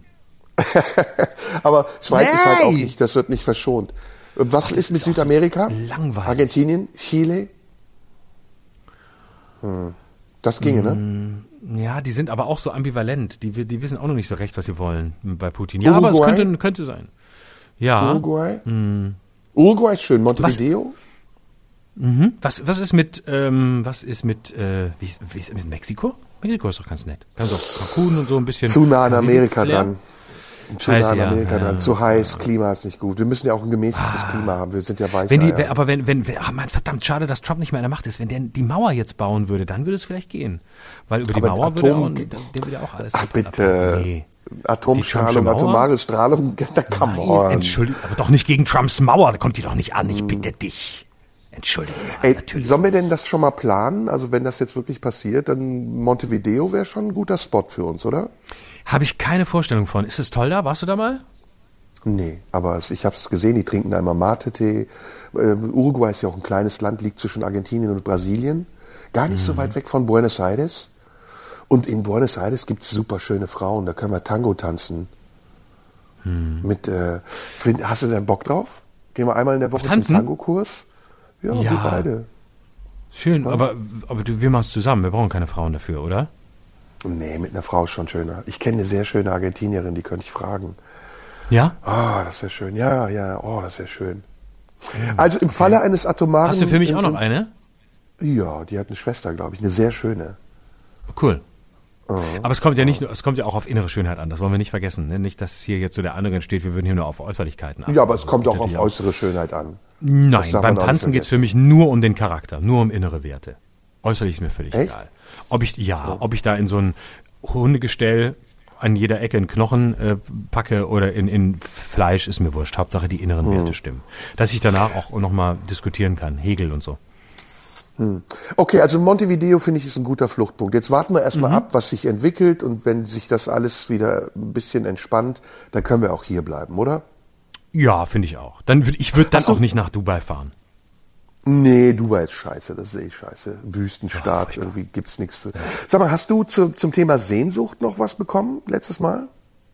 Speaker 3: Aber Schweiz ist halt auch
Speaker 2: Nein.
Speaker 3: nicht, das wird nicht verschont. Was ist mit Südamerika?
Speaker 2: langweilig.
Speaker 3: Argentinien? Chile? Hm. Das ginge, ne?
Speaker 2: Ja, die sind aber auch so ambivalent. Die, die wissen auch noch nicht so recht, was sie wollen bei Putin. Ja, aber es
Speaker 3: Uruguay?
Speaker 2: könnte, könnte sein. Ja.
Speaker 3: Uruguay? Uruguay ist schön. Montevideo?
Speaker 2: Mhm. Was, was ist mit, ähm, was ist mit, äh, wie, wie ist mit Mexiko? Mexiko ist doch ganz nett. Kannst auch Cancun und so ein bisschen.
Speaker 3: Zu nah an Amerika
Speaker 2: Flair.
Speaker 3: dran. Zu nah
Speaker 2: Scheiße,
Speaker 3: an
Speaker 2: ja.
Speaker 3: Amerika
Speaker 2: Ja.
Speaker 3: dran. Zu heiß, Klima ist nicht gut. Wir müssen ja auch ein gemäßigtes Klima haben. Wir sind ja weicher.
Speaker 2: Wenn die,
Speaker 3: ja.
Speaker 2: aber wenn, wenn, wenn ach man, verdammt, schade, dass Trump nicht mehr an der Macht ist. Wenn der die Mauer jetzt bauen würde, dann würde es vielleicht gehen. Weil über die
Speaker 3: Aber
Speaker 2: Mauer würde er
Speaker 3: Atom-
Speaker 2: auch, der würde auch alles.
Speaker 3: Ach bitte.
Speaker 2: Nee.
Speaker 3: Atomstrahlung,
Speaker 2: Die Trumpsche Mauer?
Speaker 3: atomare Strahlung, da come
Speaker 2: Nein,
Speaker 3: on.
Speaker 2: entschuldigt, aber doch nicht gegen Trumps Mauer, da kommt die doch nicht an, ich bitte dich. Entschuldige mal,
Speaker 3: Ey,
Speaker 2: natürlich.
Speaker 3: sollen wir denn das schon mal planen? Also wenn das jetzt wirklich passiert, dann Montevideo wäre schon ein guter Spot für uns, oder?
Speaker 2: Habe ich keine Vorstellung von. Ist es toll da? Warst du da mal?
Speaker 3: Nee, aber es- ich habe es gesehen, die trinken da immer Mate-Tee. Ähm, Uruguay ist ja auch ein kleines Land, liegt zwischen Argentinien und Brasilien. Gar nicht so weit weg von Buenos Aires. Und in Buenos Aires gibt es super schöne Frauen, da können wir Tango tanzen. Mit, äh, find, hast du denn Bock drauf? Gehen wir einmal in der Woche zum
Speaker 2: Tanzen?
Speaker 3: Tango-Kurs? Ja, wir
Speaker 2: Ja.
Speaker 3: beide.
Speaker 2: Schön, aber, aber du, wir machen es zusammen. Wir brauchen keine Frauen dafür, oder?
Speaker 3: Nee, mit einer Frau ist schon schöner. Ich kenne eine sehr schöne Argentinierin, die könnte ich fragen.
Speaker 2: Ja?
Speaker 3: Ah, das wäre schön. Ja, ja, oh, das wäre schön. Also im Falle eines atomaren...
Speaker 2: Hast du für mich auch noch eine?
Speaker 3: Ja, die hat eine Schwester, glaube ich, eine sehr schöne.
Speaker 2: Cool. Aber es kommt ja nicht nur, es kommt ja auch auf innere Schönheit an. Das wollen wir nicht vergessen. Ne? Nicht, dass hier jetzt so der andere steht, wir würden hier nur auf Äußerlichkeiten achten.
Speaker 3: Ja, aber es
Speaker 2: Also
Speaker 3: kommt
Speaker 2: geht
Speaker 3: auch auf
Speaker 2: natürlich
Speaker 3: äußere Schönheit an. Das
Speaker 2: Nein,
Speaker 3: darf
Speaker 2: beim
Speaker 3: man auch
Speaker 2: Tanzen
Speaker 3: nicht
Speaker 2: geht es für mich nur um den Charakter, nur um innere Werte. Äußerlich ist mir völlig
Speaker 3: Echt?
Speaker 2: egal. Ob ich, ja, ob ich da in so ein Hundegestell an jeder Ecke einen Knochen äh, packe oder in, in Fleisch, ist mir wurscht. Hauptsache die inneren
Speaker 3: Hm.
Speaker 2: Werte stimmen. Dass ich danach auch nochmal diskutieren kann. Hegel und so.
Speaker 3: Okay, also Montevideo finde ich ist ein guter Fluchtpunkt. Jetzt warten wir erstmal ab, was sich entwickelt und wenn sich das alles wieder ein bisschen entspannt, dann können wir auch hier bleiben, oder?
Speaker 2: Ja, finde ich auch. Dann würd, ich würde dann
Speaker 3: Hast du-
Speaker 2: auch nicht nach Dubai fahren.
Speaker 3: Nee, Dubai ist scheiße, das ist eh scheiße. Wüstenstaat, Ach, irgendwie gibt's nichts. Ja. Sag mal, hast du zu, zum Thema Sehnsucht noch was bekommen letztes Mal?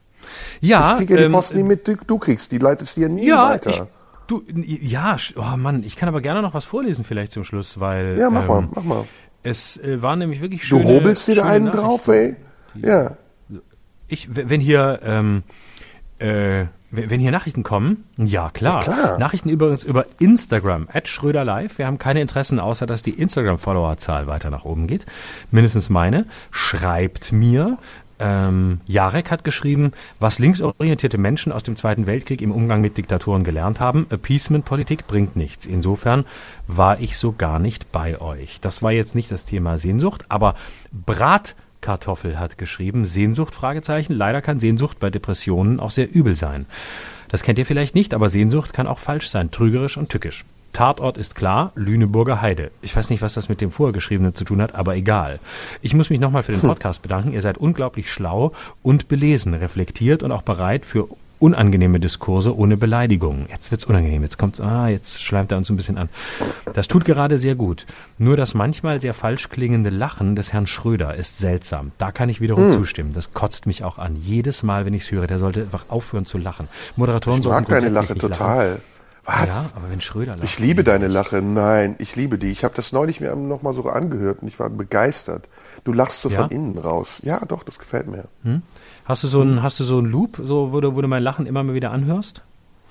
Speaker 2: Ja.
Speaker 3: Ich kriege ja die ähm, Post nie mit, du, du kriegst, die leitest dir nie
Speaker 2: ja,
Speaker 3: weiter.
Speaker 2: Ich, du, ja, oh Mann, ich kann aber gerne noch was vorlesen vielleicht zum Schluss, weil...
Speaker 3: Ja, mach
Speaker 2: ähm,
Speaker 3: mal, mach mal.
Speaker 2: Es äh, war nämlich wirklich schön.
Speaker 3: Du hobelst dir da einen drauf, ey? Ja.
Speaker 2: Ich, wenn hier, ähm, äh, wenn hier Nachrichten kommen, ja klar.
Speaker 3: ja klar.
Speaker 2: Nachrichten übrigens über Instagram, at Schröder Live. Wir haben keine Interessen, außer dass die Instagram-Followerzahl weiter nach oben geht. Mindestens meine. Schreibt mir. Ähm, Jarek hat geschrieben, was linksorientierte Menschen aus dem Zweiten Weltkrieg im Umgang mit Diktatoren gelernt haben. Appeasement-Politik bringt nichts. Insofern war ich so gar nicht bei euch. Das war jetzt nicht das Thema Sehnsucht, aber Bratkartoffel hat geschrieben, Sehnsucht, Fragezeichen. Leider kann Sehnsucht bei Depressionen auch sehr übel sein. Das kennt ihr vielleicht nicht, aber Sehnsucht kann auch falsch sein, trügerisch und tückisch. Tatort ist klar, Lüneburger Heide. Ich weiß nicht, was das mit dem Vorgeschriebenen zu tun hat, aber egal. Ich muss mich nochmal für den Podcast bedanken. Ihr seid unglaublich schlau und belesen, reflektiert und auch bereit für unangenehme Diskurse ohne Beleidigungen. Jetzt wird's unangenehm. Jetzt kommt's, ah, jetzt schleimt er uns ein bisschen an. Das tut gerade sehr gut. Nur das manchmal sehr falsch klingende Lachen des Herrn Schröder ist seltsam. Da kann ich wiederum hm. zustimmen. Das kotzt mich auch an. Jedes Mal, wenn ich's höre, der sollte einfach aufhören zu lachen. Moderatoren
Speaker 3: ich
Speaker 2: sollten
Speaker 3: mag deine Lache
Speaker 2: nicht
Speaker 3: total.
Speaker 2: Lachen.
Speaker 3: Was?
Speaker 2: Ja, aber wenn Schröder lacht.
Speaker 3: Ich liebe deine Lache. Nein, ich liebe die. Ich habe das neulich mir noch mal so angehört und ich war begeistert. Du lachst so ja? von innen raus. Ja, doch, das gefällt mir.
Speaker 2: Hm? Hast du so einen, hast du so einen Loop, so, wo, du, wo du mein Lachen immer mal wieder anhörst?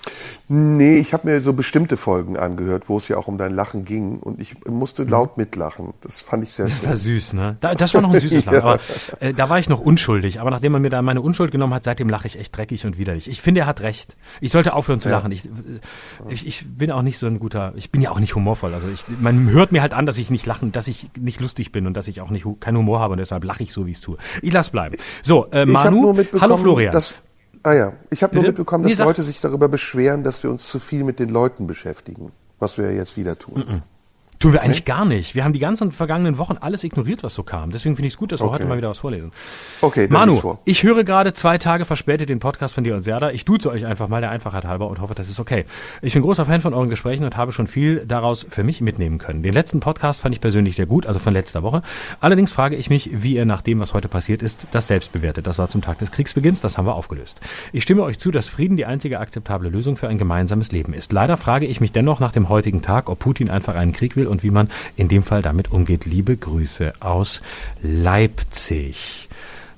Speaker 3: Nee, ich habe mir so bestimmte Folgen angehört, wo es ja auch um dein Lachen ging und ich musste laut mitlachen. Das fand ich sehr schön.
Speaker 2: Das war süß, ne? Da, das war noch ein süßes Lachen, ja. aber äh, da war ich noch unschuldig. Aber nachdem man mir da meine Unschuld genommen hat, seitdem lache ich echt dreckig und widerlich. Ich finde, er hat recht. Ich sollte aufhören zu ja. lachen. Ich, ich, ich bin auch nicht so ein guter, ich bin ja auch nicht humorvoll. Also ich, man hört mir halt an, dass ich nicht lachen, dass ich nicht lustig bin und dass ich auch nicht keinen Humor habe und deshalb lache ich so, wie ich es tue. Ich lass bleiben. So, äh, Manu, hallo Florian.
Speaker 3: Dass Ah ja, ich habe nur mitbekommen, dass nee, Leute sich darüber beschweren, dass wir uns zu viel mit den Leuten beschäftigen, was wir ja jetzt wieder tun. Mm-mm.
Speaker 2: Tun wir eigentlich gar nicht. Wir haben die ganzen vergangenen Wochen alles ignoriert, was so kam. Deswegen finde ich es gut, dass wir okay. heute mal wieder was vorlesen.
Speaker 3: Okay,
Speaker 2: Manu,
Speaker 3: vor.
Speaker 2: ich höre gerade zwei Tage verspätet den Podcast von dir und Serda. Ich duze euch einfach mal der Einfachheit halber und hoffe, das ist okay. Ich bin großer Fan von euren Gesprächen und habe schon viel daraus für mich mitnehmen können. Den letzten Podcast fand ich persönlich sehr gut, also von letzter Woche. Allerdings frage ich mich, wie ihr nach dem, was heute passiert ist, das selbst bewertet. Das war zum Tag des Kriegsbeginns, das haben wir aufgelöst. Ich stimme euch zu, dass Frieden die einzige akzeptable Lösung für ein gemeinsames Leben ist. Leider frage ich mich dennoch nach dem heutigen Tag, ob Putin einfach einen Krieg will und wie man in dem Fall damit umgeht. Liebe Grüße aus Leipzig.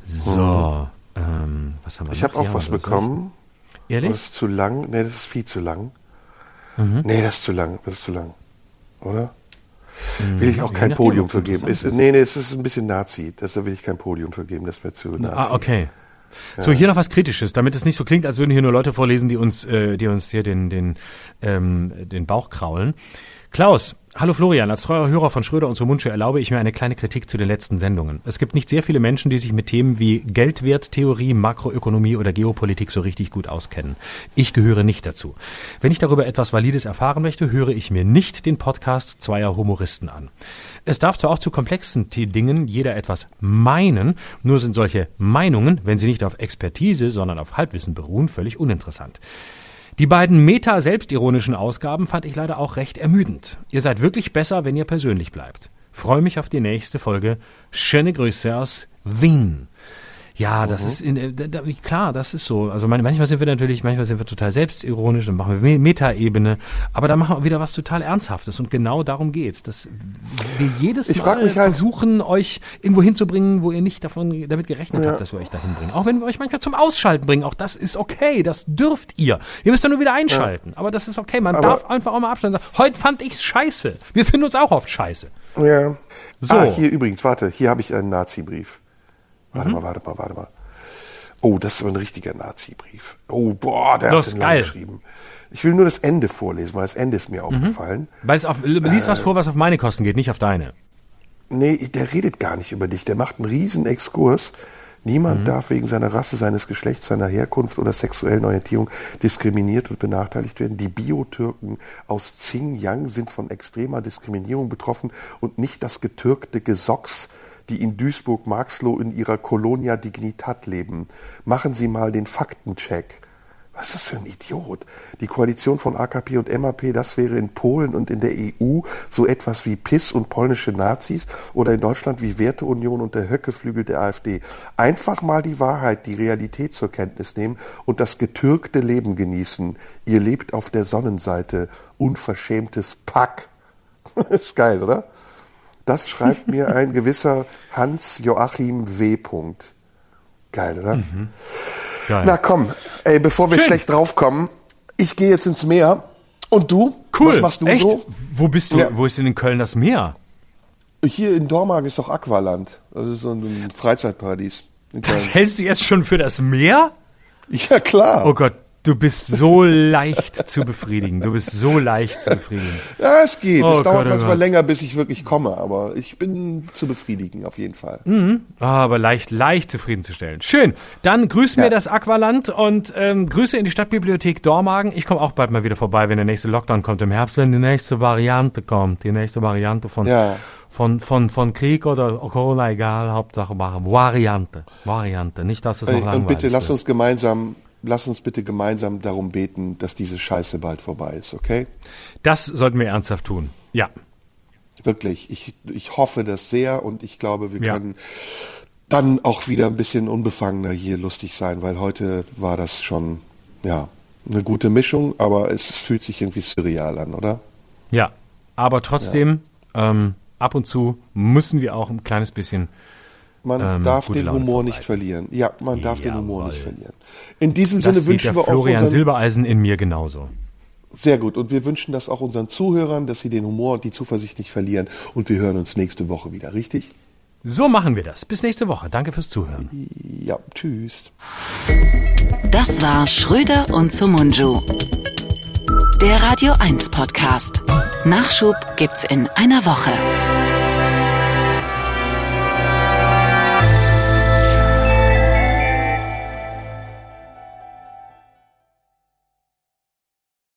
Speaker 2: So, hm. ähm, was haben wir
Speaker 3: Ich
Speaker 2: noch?
Speaker 3: habe auch
Speaker 2: ja,
Speaker 3: was bekommen.
Speaker 2: Ehrlich?
Speaker 3: Das ist zu lang. Nee, das ist viel zu lang. Mhm. Nee, das ist zu lang. Das ist zu lang. Oder? Mhm. Will ich auch kein Podium für geben. Ist, nee, nee, es ist ein bisschen Nazi. Deshalb will ich kein Podium für geben. Das wäre zu Nazi.
Speaker 2: Ah, okay. So, hier noch was Kritisches, damit es nicht so klingt, als würden hier nur Leute vorlesen, die uns, äh, die uns hier den, den, ähm, den Bauch kraulen. Klaus, hallo Florian, als treuer Hörer von Schröder und zur Mundschuh erlaube ich mir eine kleine Kritik zu den letzten Sendungen. Es gibt nicht sehr viele Menschen, die sich mit Themen wie Geldwerttheorie, Makroökonomie oder Geopolitik so richtig gut auskennen. Ich gehöre nicht dazu. Wenn ich darüber etwas Valides erfahren möchte, höre ich mir nicht den Podcast zweier Humoristen an. Es darf zwar auch zu komplexen Dingen jeder etwas meinen, nur sind solche Meinungen, wenn sie nicht auf Expertise, sondern auf Halbwissen beruhen, völlig uninteressant. Die beiden meta-selbstironischen Ausgaben fand ich leider auch recht ermüdend. Ihr seid wirklich besser, wenn ihr persönlich bleibt. Freue mich auf die nächste Folge. Schöne Grüße aus Wien. Ja, das mhm. ist in, da, da, klar, das ist so. Also manchmal sind wir natürlich, manchmal sind wir total selbstironisch, dann machen wir Meta-Ebene, aber dann machen wir wieder was total Ernsthaftes und genau darum geht's, dass wir jedes
Speaker 3: ich
Speaker 2: Mal
Speaker 3: mich halt,
Speaker 2: versuchen, euch irgendwo hinzubringen, wo ihr nicht davon damit gerechnet ja. habt, dass wir euch dahin bringen. Auch wenn wir euch manchmal zum Ausschalten bringen, auch das ist okay, das dürft ihr. Ihr müsst dann nur wieder einschalten, ja. aber das ist okay. Man aber darf einfach auch mal abschalten und sagen, heute fand ich's scheiße. Wir finden uns auch oft scheiße.
Speaker 3: Ja. So. Ah, hier übrigens, warte, hier habe ich einen Nazi-Brief. Warte mhm. mal, warte mal, warte mal. Oh, das ist aber ein richtiger Nazi-Brief. Oh, boah, der
Speaker 2: Los,
Speaker 3: hat den
Speaker 2: geil.
Speaker 3: lang geschrieben. Ich will nur das Ende vorlesen, weil das Ende ist mir mhm. aufgefallen.
Speaker 2: Weil es auf, lies äh, was vor, was auf meine Kosten geht, nicht auf deine.
Speaker 3: Nee, der redet gar nicht über dich. Der macht einen riesen Exkurs. Niemand mhm. darf wegen seiner Rasse, seines Geschlechts, seiner Herkunft oder sexuellen Orientierung diskriminiert und benachteiligt werden. Die Bio-Türken aus Xinjiang sind von extremer Diskriminierung betroffen und nicht das getürkte Gesocks, die in Duisburg-Marxloh in ihrer Colonia Dignitat leben. Machen Sie mal den Faktencheck. Was ist das für ein Idiot? Die Koalition von A K P und M A P, das wäre in Polen und in der E U so etwas wie P I S und polnische Nazis oder in Deutschland wie Werteunion und der Höckeflügel der AfD. Einfach mal die Wahrheit, die Realität zur Kenntnis nehmen und das getürkte Leben genießen. Ihr lebt auf der Sonnenseite. Unverschämtes Pack. Ist geil, oder? Das schreibt mir ein gewisser Hans-Joachim W. Geil, oder?
Speaker 2: Mhm. Geil.
Speaker 3: Na komm, ey, bevor wir
Speaker 2: Schön.
Speaker 3: schlecht draufkommen, ich gehe jetzt ins Meer. Und du?
Speaker 2: Cool.
Speaker 3: Was machst du
Speaker 2: Echt?
Speaker 3: so?
Speaker 2: Wo bist du?
Speaker 3: Ja.
Speaker 2: Wo ist denn in Köln das Meer?
Speaker 3: Hier in Dormagen ist doch Aqualand. Das ist so ein Freizeitparadies. in Köln.
Speaker 2: Das hältst du jetzt schon für das Meer?
Speaker 3: Ja, klar.
Speaker 2: Oh Gott, du bist so leicht zu befriedigen. Du bist so leicht zu befriedigen.
Speaker 3: Ja, es geht.
Speaker 2: Oh
Speaker 3: es dauert
Speaker 2: Gott, oh
Speaker 3: manchmal
Speaker 2: Gott.
Speaker 3: länger, bis ich wirklich komme. Aber ich bin zu befriedigen, auf jeden Fall.
Speaker 2: Ah, aber leicht, leicht zufriedenzustellen. Schön. Dann grüßen
Speaker 3: Ja.
Speaker 2: wir das Aqualand und ähm, Grüße in die Stadtbibliothek Dormagen. Ich komme auch bald mal wieder vorbei, wenn der nächste Lockdown kommt im Herbst, wenn die nächste Variante kommt. Die nächste Variante von,
Speaker 3: Ja.
Speaker 2: von, von, von Krieg oder Corona, egal, Hauptsache machen. Variante. Variante. Nicht, dass es noch
Speaker 3: Ey,
Speaker 2: langweilig
Speaker 3: und bitte lass
Speaker 2: wird.
Speaker 3: uns gemeinsam, lass uns bitte gemeinsam darum beten, dass diese Scheiße bald vorbei ist, okay?
Speaker 2: Das sollten wir ernsthaft tun. Ja.
Speaker 3: Wirklich. Ich, ich hoffe das sehr und ich glaube, wir
Speaker 2: Ja.
Speaker 3: können dann auch wieder ein bisschen unbefangener hier lustig sein, weil heute war das schon, ja, eine gute Mischung, aber es fühlt sich irgendwie surreal an, oder?
Speaker 2: Ja. Aber trotzdem, ähm, ab und zu müssen wir auch ein kleines bisschen.
Speaker 3: Man
Speaker 2: Ähm,
Speaker 3: darf
Speaker 2: gute
Speaker 3: den
Speaker 2: Laune
Speaker 3: Humor nicht
Speaker 2: verbreiten.
Speaker 3: verlieren. Ja, man darf den Humor nicht
Speaker 2: Jawohl.
Speaker 3: verlieren. In diesem
Speaker 2: Das
Speaker 3: Sinne
Speaker 2: sieht
Speaker 3: wünschen
Speaker 2: der
Speaker 3: wir auch
Speaker 2: Florian
Speaker 3: unseren,
Speaker 2: Silbereisen in mir genauso.
Speaker 3: sehr gut, und wir wünschen das auch unseren Zuhörern, dass sie den Humor und die Zuversicht nicht verlieren und wir hören uns nächste Woche wieder, richtig?
Speaker 2: So machen wir das. Bis nächste Woche. Danke fürs Zuhören.
Speaker 3: Ja, tschüss.
Speaker 1: Das war Schröder und Sumunju. Der Radio eins Podcast. Nachschub gibt's in einer Woche.